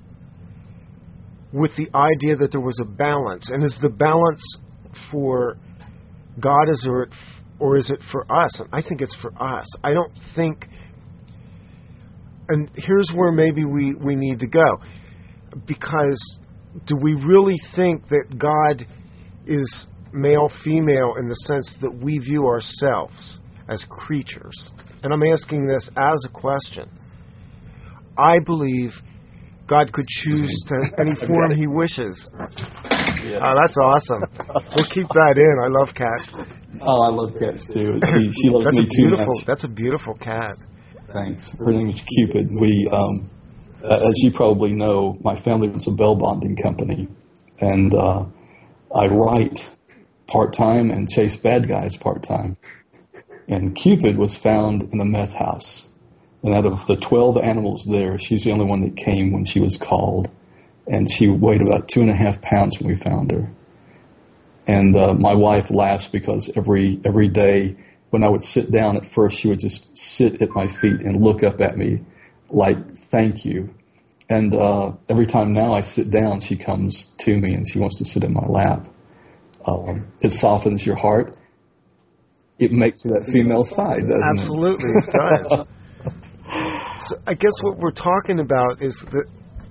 [SPEAKER 2] with the idea that there was a balance. And is the balance for God, is it, or is it for us? And I think it's for us. I don't think... And here's where maybe we, we need to go. Because do we really think that God is male, female in the sense that we view ourselves as creatures? And I'm asking this as a question. I believe God could choose to any form He wishes.
[SPEAKER 3] Yeah.
[SPEAKER 2] Oh, that's awesome. We'll keep that in. I love cats.
[SPEAKER 3] Oh, I love cats too. She, she loves
[SPEAKER 2] that's
[SPEAKER 3] me
[SPEAKER 2] a beautiful,
[SPEAKER 3] too much.
[SPEAKER 2] That's a beautiful cat.
[SPEAKER 3] Thanks. Her name is Cupid. We, um, uh, as you probably know, my family runs a bell bonding company, and uh, I write part-time and chase bad guys part-time. And Cupid was found in a meth house. And out of the twelve animals there, she's the only one that came when she was called. And she weighed about two and a half pounds when we found her. And uh, my wife laughs because every every day when I would sit down at first, she would just sit at my feet and look up at me like, thank you. And uh, every time now I sit down, she comes to me and she wants to sit in my lap. Um, it softens your heart. It makes that female side, doesn't
[SPEAKER 2] Absolutely,
[SPEAKER 3] it?
[SPEAKER 2] it does. So I guess what we're talking about is that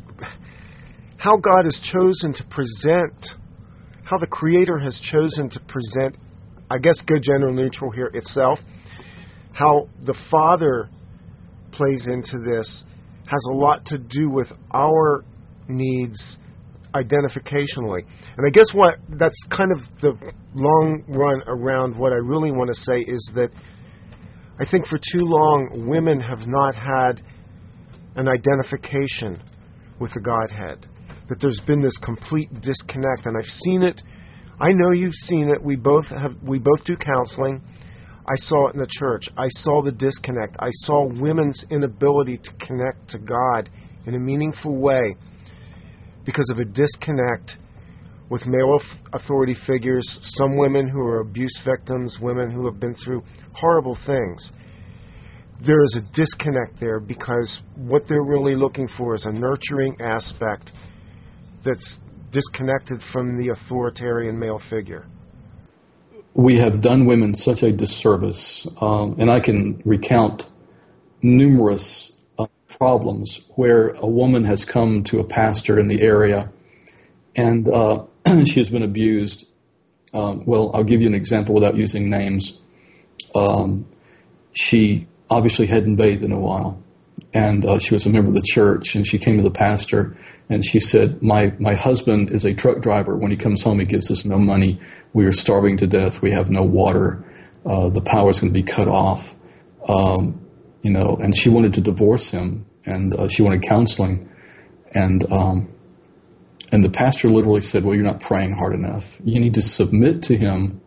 [SPEAKER 2] how God has chosen to present, how the Creator has chosen to present, I guess good, general, neutral here itself, how the Father plays into this has a lot to do with our needs identificationally. And I guess what that's kind of the long run around what I really want to say is that I think for too long women have not had an identification with the Godhead. That there's been this complete disconnect, and I've seen it. I know you've seen it. We both have. We both do counseling. I saw it in the church. I saw the disconnect. I saw women's inability to connect to God in a meaningful way because of a disconnect with male authority figures, some women who are abuse victims, women who have been through horrible things. There is a disconnect there because what they're really looking for is a nurturing aspect that's disconnected from the authoritarian male figure.
[SPEAKER 3] We have done women such a disservice, um, and I can recount numerous uh, problems where a woman has come to a pastor in the area and uh, she has been abused. Um, well, I'll give you an example without using names. Um, she obviously hadn't bathed in a while, and uh, she was a member of the church, and she came to the pastor, and she said, my, my husband is a truck driver. When he comes home, he gives us no money. We are starving to death. We have no water. Uh, the power's going to be cut off. Um, you know, and she wanted to divorce him, and uh, she wanted counseling, and um, and the pastor literally said, well, you're not praying hard enough. You need to submit to him.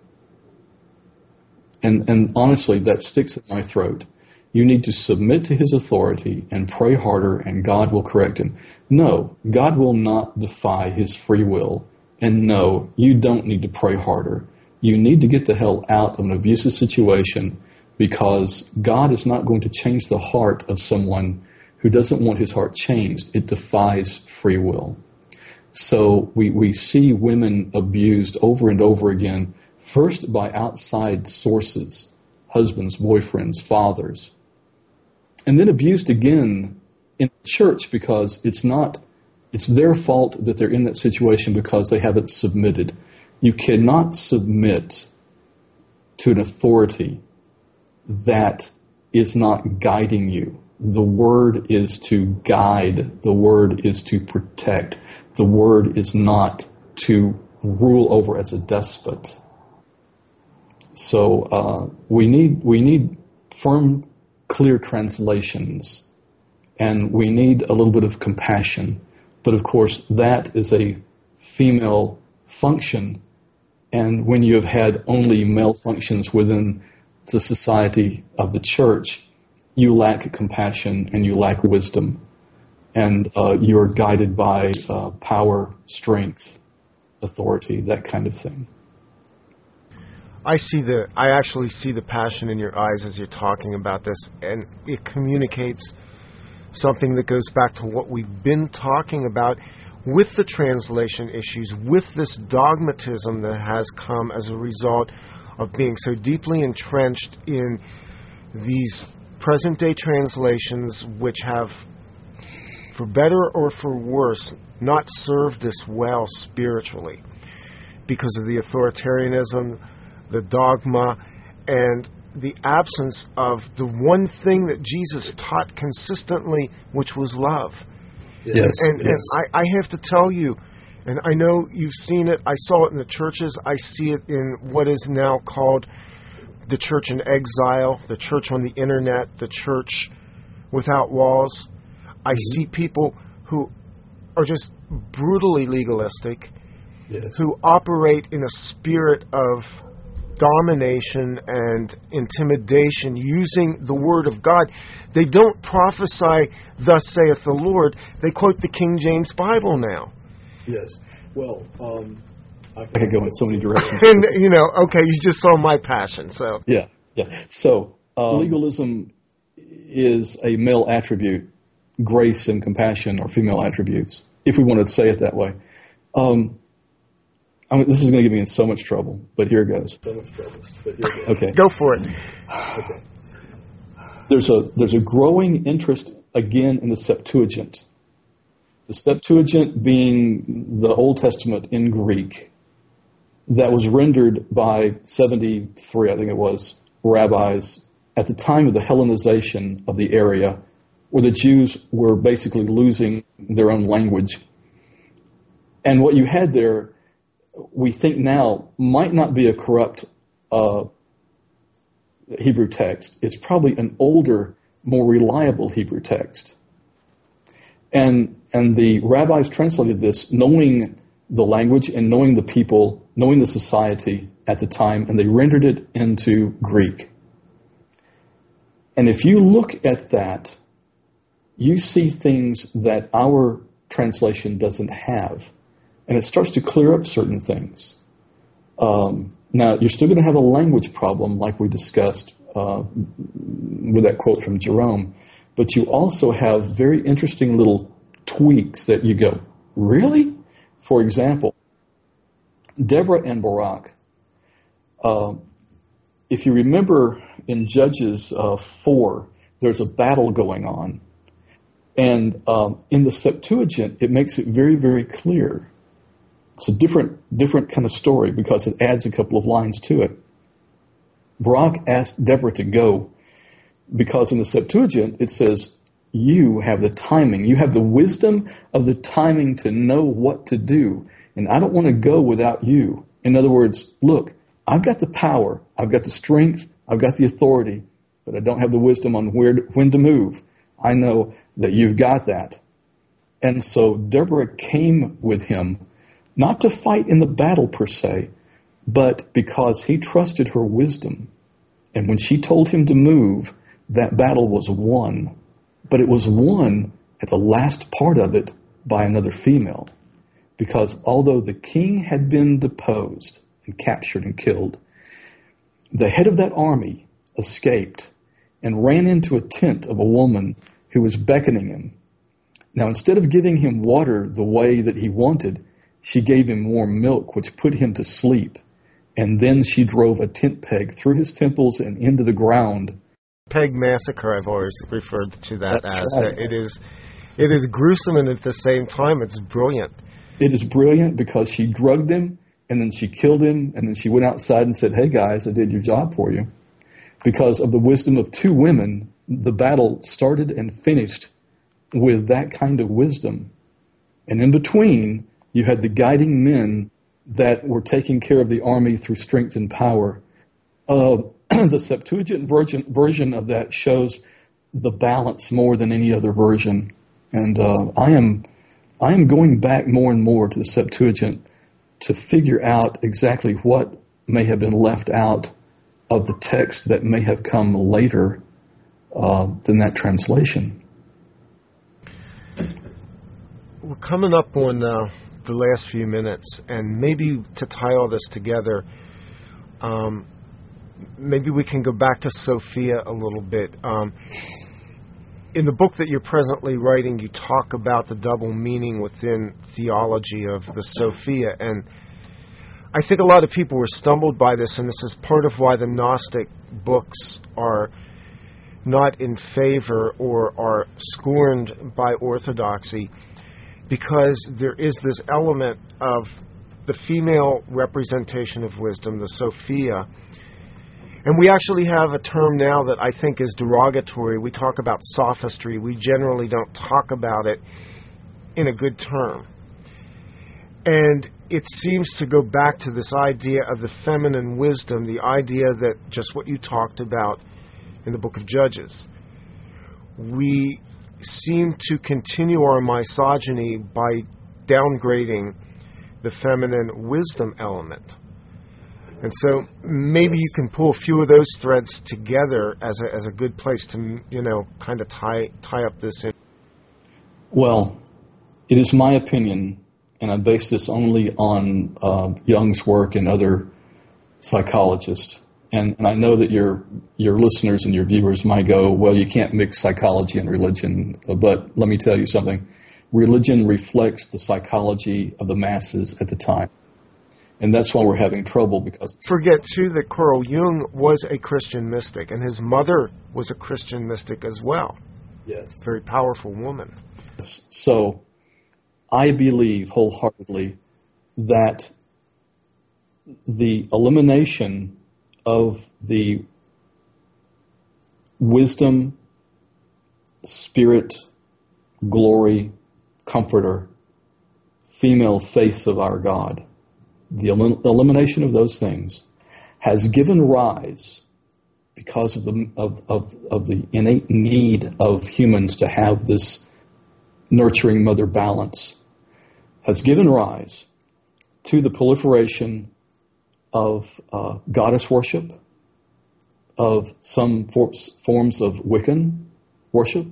[SPEAKER 3] And, and honestly, that sticks in my throat. You need to submit to his authority and pray harder, and God will correct him. No, God will not defy his free will. And no, you don't need to pray harder. You need to get the hell out of an abusive situation, because God is not going to change the heart of someone who doesn't want his heart changed. It defies free will. So we, we see women abused over and over again, first by outside sources, husbands, boyfriends, fathers, and then abused again in church because it's not, it's their fault that they're in that situation because they haven't submitted. You cannot submit to an authority that is not guiding you. The word is to guide. The word is to protect. The word is not to rule over as a despot. So uh, we need we need firm, clear translations, and we need a little bit of compassion. But of course, that is a female function, and when you have had only male functions within the society of the church, you lack compassion and you lack wisdom. and uh, you're guided by uh, power, strength, authority, that kind of thing.
[SPEAKER 2] I see the. I actually see the passion in your eyes as you're talking about this, and it communicates something that goes back to what we've been talking about with the translation issues, with this dogmatism that has come as a result of being so deeply entrenched in these present-day translations, which have, for better or for worse, not served us well spiritually because of the authoritarianism, the dogma, and the absence of the one thing that Jesus taught consistently, which was love.
[SPEAKER 3] Yes,
[SPEAKER 2] and
[SPEAKER 3] yes.
[SPEAKER 2] and I, I have to tell you, and I know you've seen it, I saw it in the churches, I see it in what is now called the church in exile, the church on the internet, the church without walls. I mm-hmm. see people who are just brutally legalistic,
[SPEAKER 3] yes.
[SPEAKER 2] who operate in a spirit of domination and intimidation using the word of God. They don't prophesy, thus saith the Lord. They quote the King James Bible now.
[SPEAKER 3] Yes. Well, um, I could go in so many directions.
[SPEAKER 2] And, you know, okay, you just saw my passion, so.
[SPEAKER 3] Yeah, yeah. So, um, legalism is a male attribute. Grace and compassion are female attributes, if we wanted to say it that way. Um, I mean, this is going to get me in so much trouble, but here it goes. So much trouble, but here it goes. Okay.
[SPEAKER 2] Go for it.
[SPEAKER 3] Okay. There's a there's a growing interest again in the Septuagint. The Septuagint being the Old Testament in Greek that was rendered by seventy-three, I think it was, rabbis at the time of the Hellenization of the area, where the Jews were basically losing their own language. And what you had there, we think now, might not be a corrupt uh, Hebrew text. It's probably an older, more reliable Hebrew text. And and the rabbis translated this knowing the language and knowing the people, knowing the society at the time, and they rendered it into Greek. And if you look at that, you see things that our translation doesn't have. And it starts to clear up certain things. Um, now, you're still going to have a language problem, like we discussed uh, with that quote from Jerome, but you also have very interesting little tweaks that you go, really? For example, Deborah and Barak. Uh, if you remember in Judges uh, four, there's a battle going on. And um, in the Septuagint, it makes it very, very clear. It's a different different kind of story because it adds a couple of lines to it. Barak asked Deborah to go because in the Septuagint it says, you have the timing. You have the wisdom of the timing to know what to do. And I don't want to go without you. In other words, look, I've got the power. I've got the strength. I've got the authority. But I don't have the wisdom on where to, when to move. I know that you've got that. And so Deborah came with him, not to fight in the battle per se, but because he trusted her wisdom. And when she told him to move, that battle was won. But it was won at the last part of it by another female. Because although the king had been deposed and captured and killed, the head of that army escaped and ran into a tent of a woman who was beckoning him. Now, instead of giving him water the way that he wanted, she gave him warm milk, which put him to sleep. And then she drove a tent peg through his temples and into the ground.
[SPEAKER 2] Peg massacre, I've always referred to that
[SPEAKER 3] That's
[SPEAKER 2] as.
[SPEAKER 3] right.
[SPEAKER 2] It is, it is gruesome, and at the same time, it's brilliant.
[SPEAKER 3] It is brilliant because she drugged him, and then she killed him, and then she went outside and said, hey guys, I did your job for you. Because of the wisdom of two women, the battle started and finished with that kind of wisdom. And in between, you had the guiding men that were taking care of the army through strength and power. Uh, the Septuagint version, version of that shows the balance more than any other version. And uh, I am I am going back more and more to the Septuagint to figure out exactly what may have been left out of the text that may have come later uh, than that translation.
[SPEAKER 2] we're coming up on uh, the last few minutes, and maybe to tie all this together, um, maybe we can go back to Sophia a little bit. Um, in the book that you're presently writing, you talk about the double meaning within theology of the Sophia, and I think a lot of people were stumbled by this, and this is part of why the Gnostic books are not in favor or are scorned by orthodoxy, because there is this element of the female representation of wisdom, the Sophia. And we actually have a term now that I think is derogatory. We talk about sophistry. We generally don't talk about it in a good term. And it seems to go back to this idea of the feminine wisdom, the idea that just what you talked about in the book of Judges. We seem to continue our misogyny by downgrading the feminine wisdom element. And so maybe you can pull a few of those threads together as a, as a good place to, you know, kind of tie tie up this in.
[SPEAKER 3] Well, it is my opinion, and I base this only on uh, Jung's work and other psychologists. And, and I know that your your listeners and your viewers might go, well, you can't mix psychology and religion. But let me tell you something. Religion reflects the psychology of the masses at the time. And that's why we're having trouble, because...
[SPEAKER 2] Forget, too, that Carl Jung was a Christian mystic, and his mother was a Christian mystic as well.
[SPEAKER 3] Yes.
[SPEAKER 2] Very powerful woman.
[SPEAKER 3] So, I believe wholeheartedly that the elimination of the wisdom, spirit, glory, comforter, female face of our God, the elim- elimination of those things has given rise, because of the of, of, of the innate need of humans to have this nurturing mother balance, has given rise to the proliferation of uh, goddess worship, of some for- forms of Wiccan worship,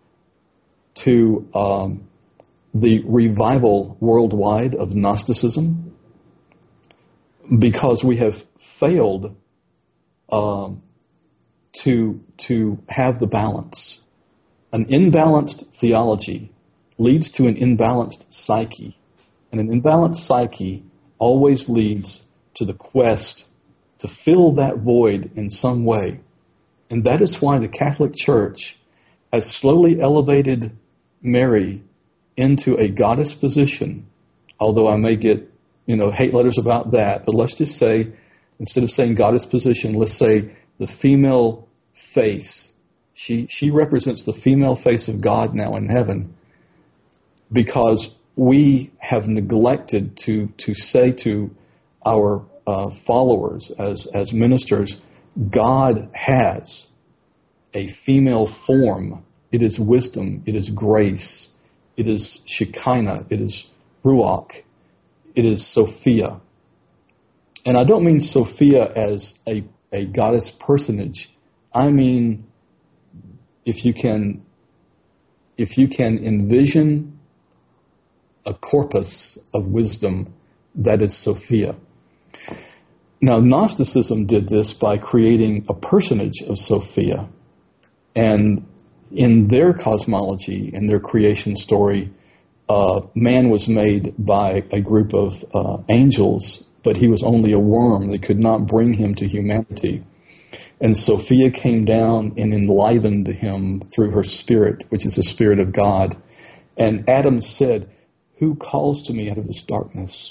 [SPEAKER 3] to um, the revival worldwide of Gnosticism, because we have failed um, to to have the balance. An imbalanced theology leads to an imbalanced psyche, and an imbalanced psyche always leads to the quest to fill that void in some way. And that is why the Catholic Church has slowly elevated Mary into a goddess position, although I may get, you know, hate letters about that, but let's just say, instead of saying goddess position, let's say the female face. She she represents the female face of God now in heaven, because we have neglected to to say to our uh, followers as, as ministers, God has a female form. It is wisdom. It is grace. It is Shekinah. It is Ruach. It is Sophia. And I don't mean Sophia as a, a goddess personage. I mean, if you can, if you can envision a corpus of wisdom, that is Sophia. Now, Gnosticism did this by creating a personage of Sophia. And in their cosmology, in their creation story, uh, man was made by a group of uh, angels, but he was only a worm. They could not bring him to humanity. And Sophia came down and enlivened him through her spirit, which is the Spirit of God. And Adam said, "Who calls to me out of this darkness?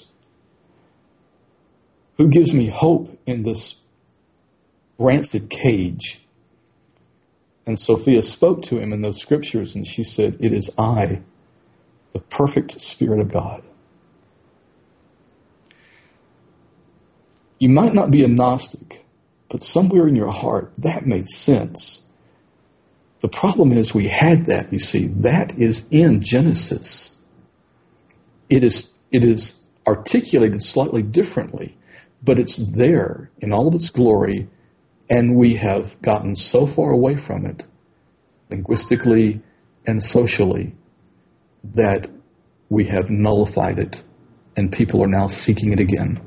[SPEAKER 3] Who gives me hope in this rancid cage?" And Sophia spoke to him in those scriptures, and she said, "It is I, the perfect Spirit of God." You might not be a Gnostic, but somewhere in your heart, that made sense. The problem is we had that, you see. That is in Genesis. It is, it is articulated slightly differently, but it's there in all of its glory, and we have gotten so far away from it, linguistically and socially, that we have nullified it, and people are now seeking it again.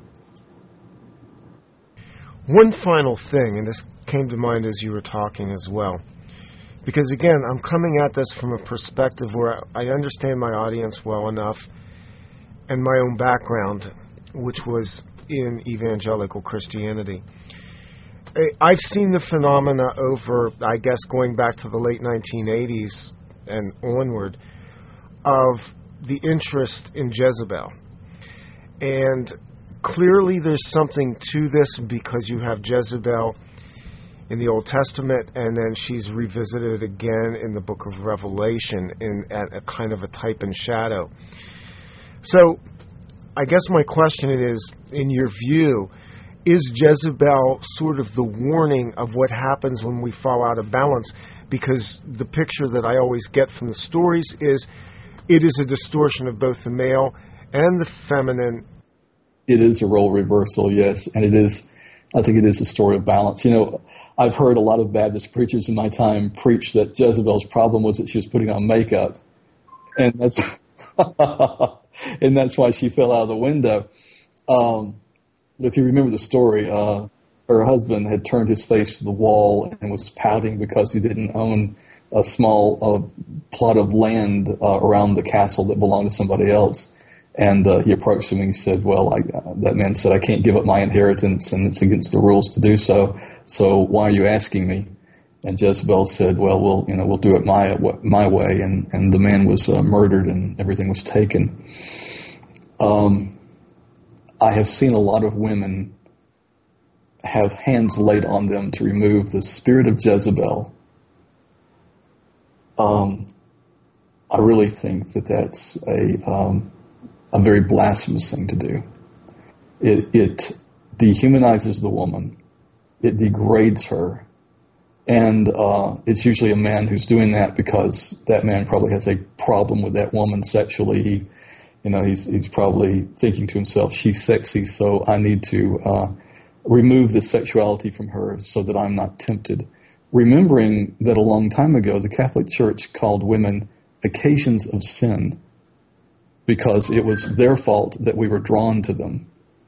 [SPEAKER 2] One final thing, and this came to mind as you were talking as well, because again, I'm coming at this from a perspective where I understand my audience well enough and my own background, which was in evangelical Christianity. I've seen the phenomena over, I guess, going back to the late nineteen eighties and onward, of the interest in Jezebel. And clearly there's something to this, because you have Jezebel in the Old Testament, and then she's revisited again in the book of Revelation in at a kind of a type and shadow. So I guess my question is, in your view, is Jezebel sort of the warning of what happens when we fall out of balance? Because the picture that I always get from the stories is it is a distortion of both the male and the feminine.
[SPEAKER 3] It is a role reversal, yes, and it is, I think it is a story of balance. You know, I've heard a lot of Baptist preachers in my time preach that Jezebel's problem was that she was putting on makeup, and that's and that's why she fell out of the window. Um, if you remember the story, uh, her husband had turned his face to the wall and was pouting because he didn't own a small uh, plot of land uh, around the castle that belonged to somebody else. And uh, he approached him and he said, well, I, uh, that man said, I can't give up my inheritance, and it's against the rules to do so. So why are you asking me? And Jezebel said, well, we'll, you know, we'll do it my my way. And, and the man was uh, murdered and everything was taken. Um, I have seen a lot of women have hands laid on them to remove the spirit of Jezebel. Um, I really think that that's a um, a very blasphemous thing to do. It, it dehumanizes the woman. It degrades her. And uh, it's usually a man who's doing that because that man probably has a problem with that woman sexually. He, you know, he's he's probably thinking to himself, she's sexy, so I need to uh, remove the sexuality from her so that I'm not tempted. Remembering that a long time ago, the Catholic Church called women occasions of sin because it was their fault that we were drawn to them.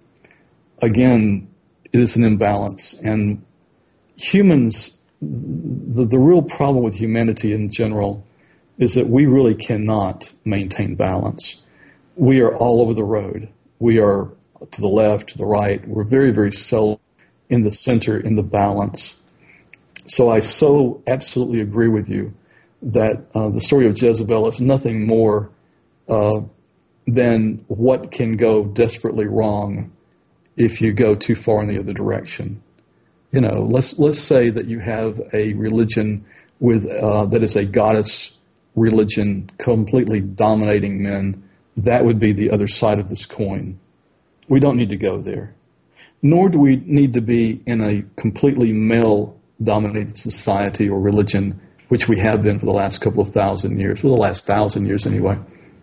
[SPEAKER 3] Again, it is an imbalance. And humans, the, the real problem with humanity in general is that we really cannot maintain balance. We are all over the road. We are to the left, to the right. We're very, very seldom in the center, in the balance. So I so absolutely agree with you that uh, the story of Jezebel is nothing more uh, than what can go desperately wrong if you go too far in the other direction. You know, let's let's say that you have a religion with uh, that is a goddess religion completely dominating men. That would be the other side of this coin. We don't need to go there. Nor do we need to be in a completely male-dominated society or religion, which we have been for the last couple of thousand years, for the last thousand years anyway.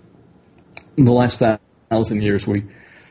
[SPEAKER 3] In the last thousand years, we,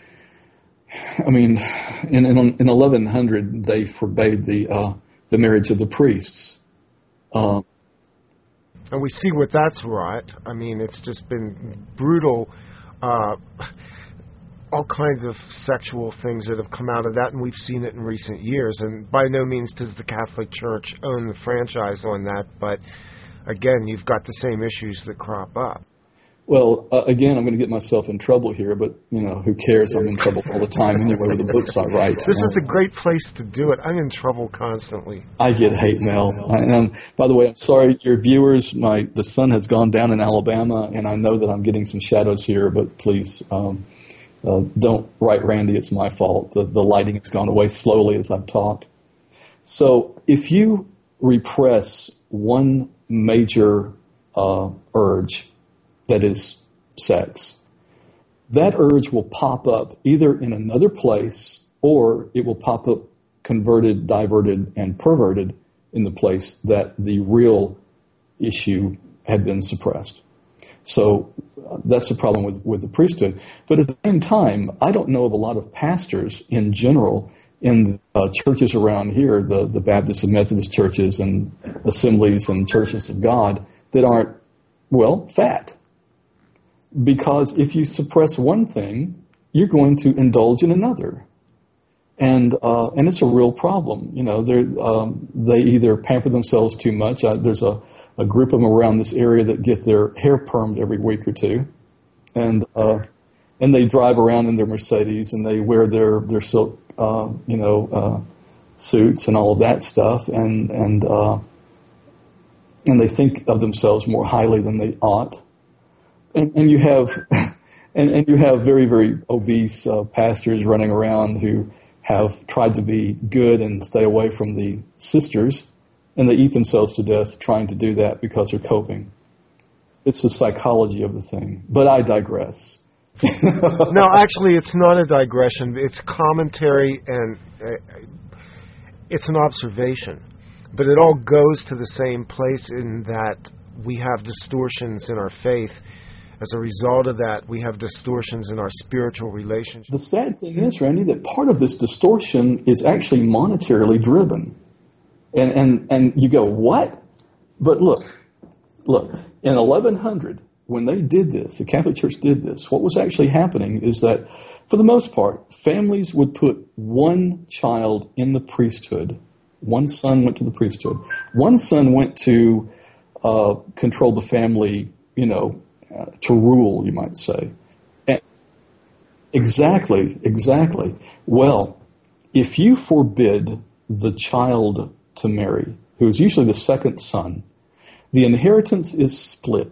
[SPEAKER 3] I mean, in, in, in eleven hundred, they forbade the uh, the marriage of the priests. Uh,
[SPEAKER 2] and we see what that's right. I mean, it's just been brutal. Uh, all kinds of sexual things that have come out of that, and we've seen it in recent years. And by no means does the Catholic Church own the franchise on that, but again, you've got the same issues that crop up.
[SPEAKER 3] Well, uh, again, I'm going to get myself in trouble here, but, you know, who cares? I'm in trouble all the time anyway with the books I write.
[SPEAKER 2] This is a great place to do it. I'm in trouble constantly.
[SPEAKER 3] I get hate mail. I, um, by the way, I'm sorry, your viewers, my the sun has gone down in Alabama, and I know that I'm getting some shadows here, but please um, uh, don't write Randy, it's my fault. The, the lighting has gone away slowly as I've talked. So if you repress one major uh, urge, that is sex, that urge will pop up either in another place or it will pop up converted, diverted, and perverted in the place that the real issue had been suppressed. So uh, that's the problem with, with the priesthood. But at the same time, I don't know of a lot of pastors in general in uh, churches around here, the, the Baptist and Methodist churches and assemblies and churches of God, that aren't, well, fat. because if you suppress one thing, you're going to indulge in another. And uh, and it's a real problem. You know, um, they either pamper themselves too much. Uh, there's a, a group of them around this area that get their hair permed every week or two, and uh, and they drive around in their Mercedes and they wear their their silk, uh, you know, uh, suits and all of that stuff, and and uh, and they think of themselves more highly than they ought. And, and you have and, and you have very very obese uh, pastors running around who have tried to be good and stay away from the sisters, and they eat themselves to death trying to do that because they're coping. It's the psychology of the thing. But I digress.
[SPEAKER 2] No, actually, it's not a digression. It's commentary, and uh, it's an observation. But it all goes to the same place in that we have distortions in our faith. As a result of that, we have distortions in our spiritual relationships.
[SPEAKER 3] The sad thing is, Randy, that part of this distortion is actually monetarily driven. And and, and you go, what? But look, look, in eleven hundred, when they did this, the Catholic Church did this, what was actually happening is that, for the most part, families would put one child in the priesthood. One son went to the priesthood. One son went to uh, control the family, you know, Uh, to rule, you might say. And exactly, exactly. Well, if you forbid the child to marry, who is usually the second son, the inheritance is split.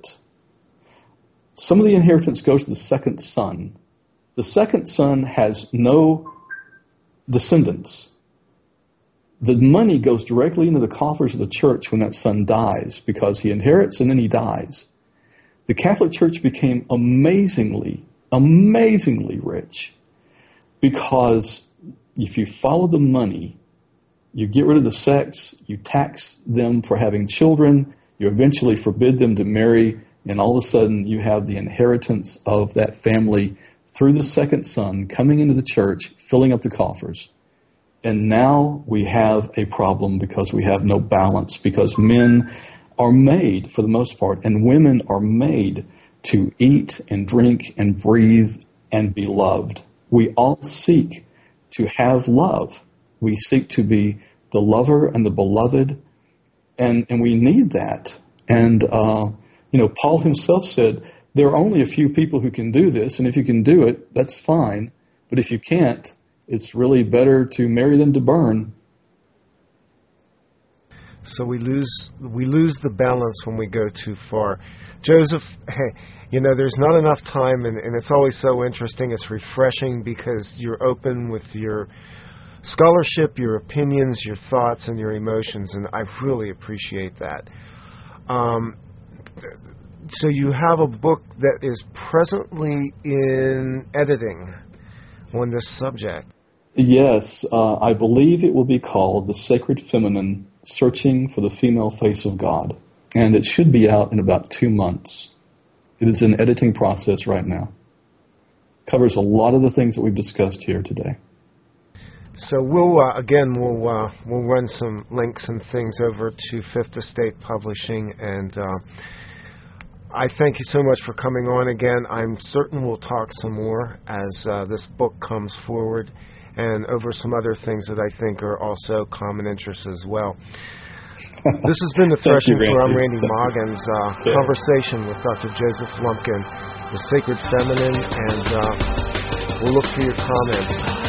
[SPEAKER 3] Some of the inheritance goes to the second son. The second son has no descendants. The money goes directly into the coffers of the church when that son dies, because he inherits and then he dies. The Catholic Church became amazingly, amazingly rich because if you follow the money, you get rid of the sex, you tax them for having children, you eventually forbid them to marry, and all of a sudden you have the inheritance of that family through the second son coming into the church, filling up the coffers. And now we have a problem because we have no balance, because men are made, for the most part, and women are made to eat and drink and breathe and be loved. We all seek to have love. We seek to be the lover and the beloved, and, and we need that. And, uh, you know, Paul himself said, there are only a few people who can do this, and if you can do it, that's fine. But if you can't, it's really better to marry than to burn.
[SPEAKER 2] So we lose we lose the balance when we go too far. Joseph, hey, you know, there's not enough time, and, and it's always so interesting. It's refreshing because you're open with your scholarship, your opinions, your thoughts, and your emotions, and I really appreciate that. Um, so you have a book that is presently in editing on this subject.
[SPEAKER 3] Yes, uh, I believe it will be called The Sacred Feminine, Searching for the Female Face of God. And it should be out in about two months. It is in editing process right now. Covers a lot of the things that we've discussed here today.
[SPEAKER 2] So we'll, uh, again, we'll uh, we'll run some links and things over to Fifth Estate Publishing. And uh, I thank you so much for coming on again. I'm certain we'll talk some more as uh, this book comes forward, and over some other things that I think are also common interests as well. This has been the Threshing Floor. I'm Randy Moggins. Uh, okay. Conversation with Doctor Joseph Lumpkin, The Sacred Feminine, and uh, we'll look for your comments.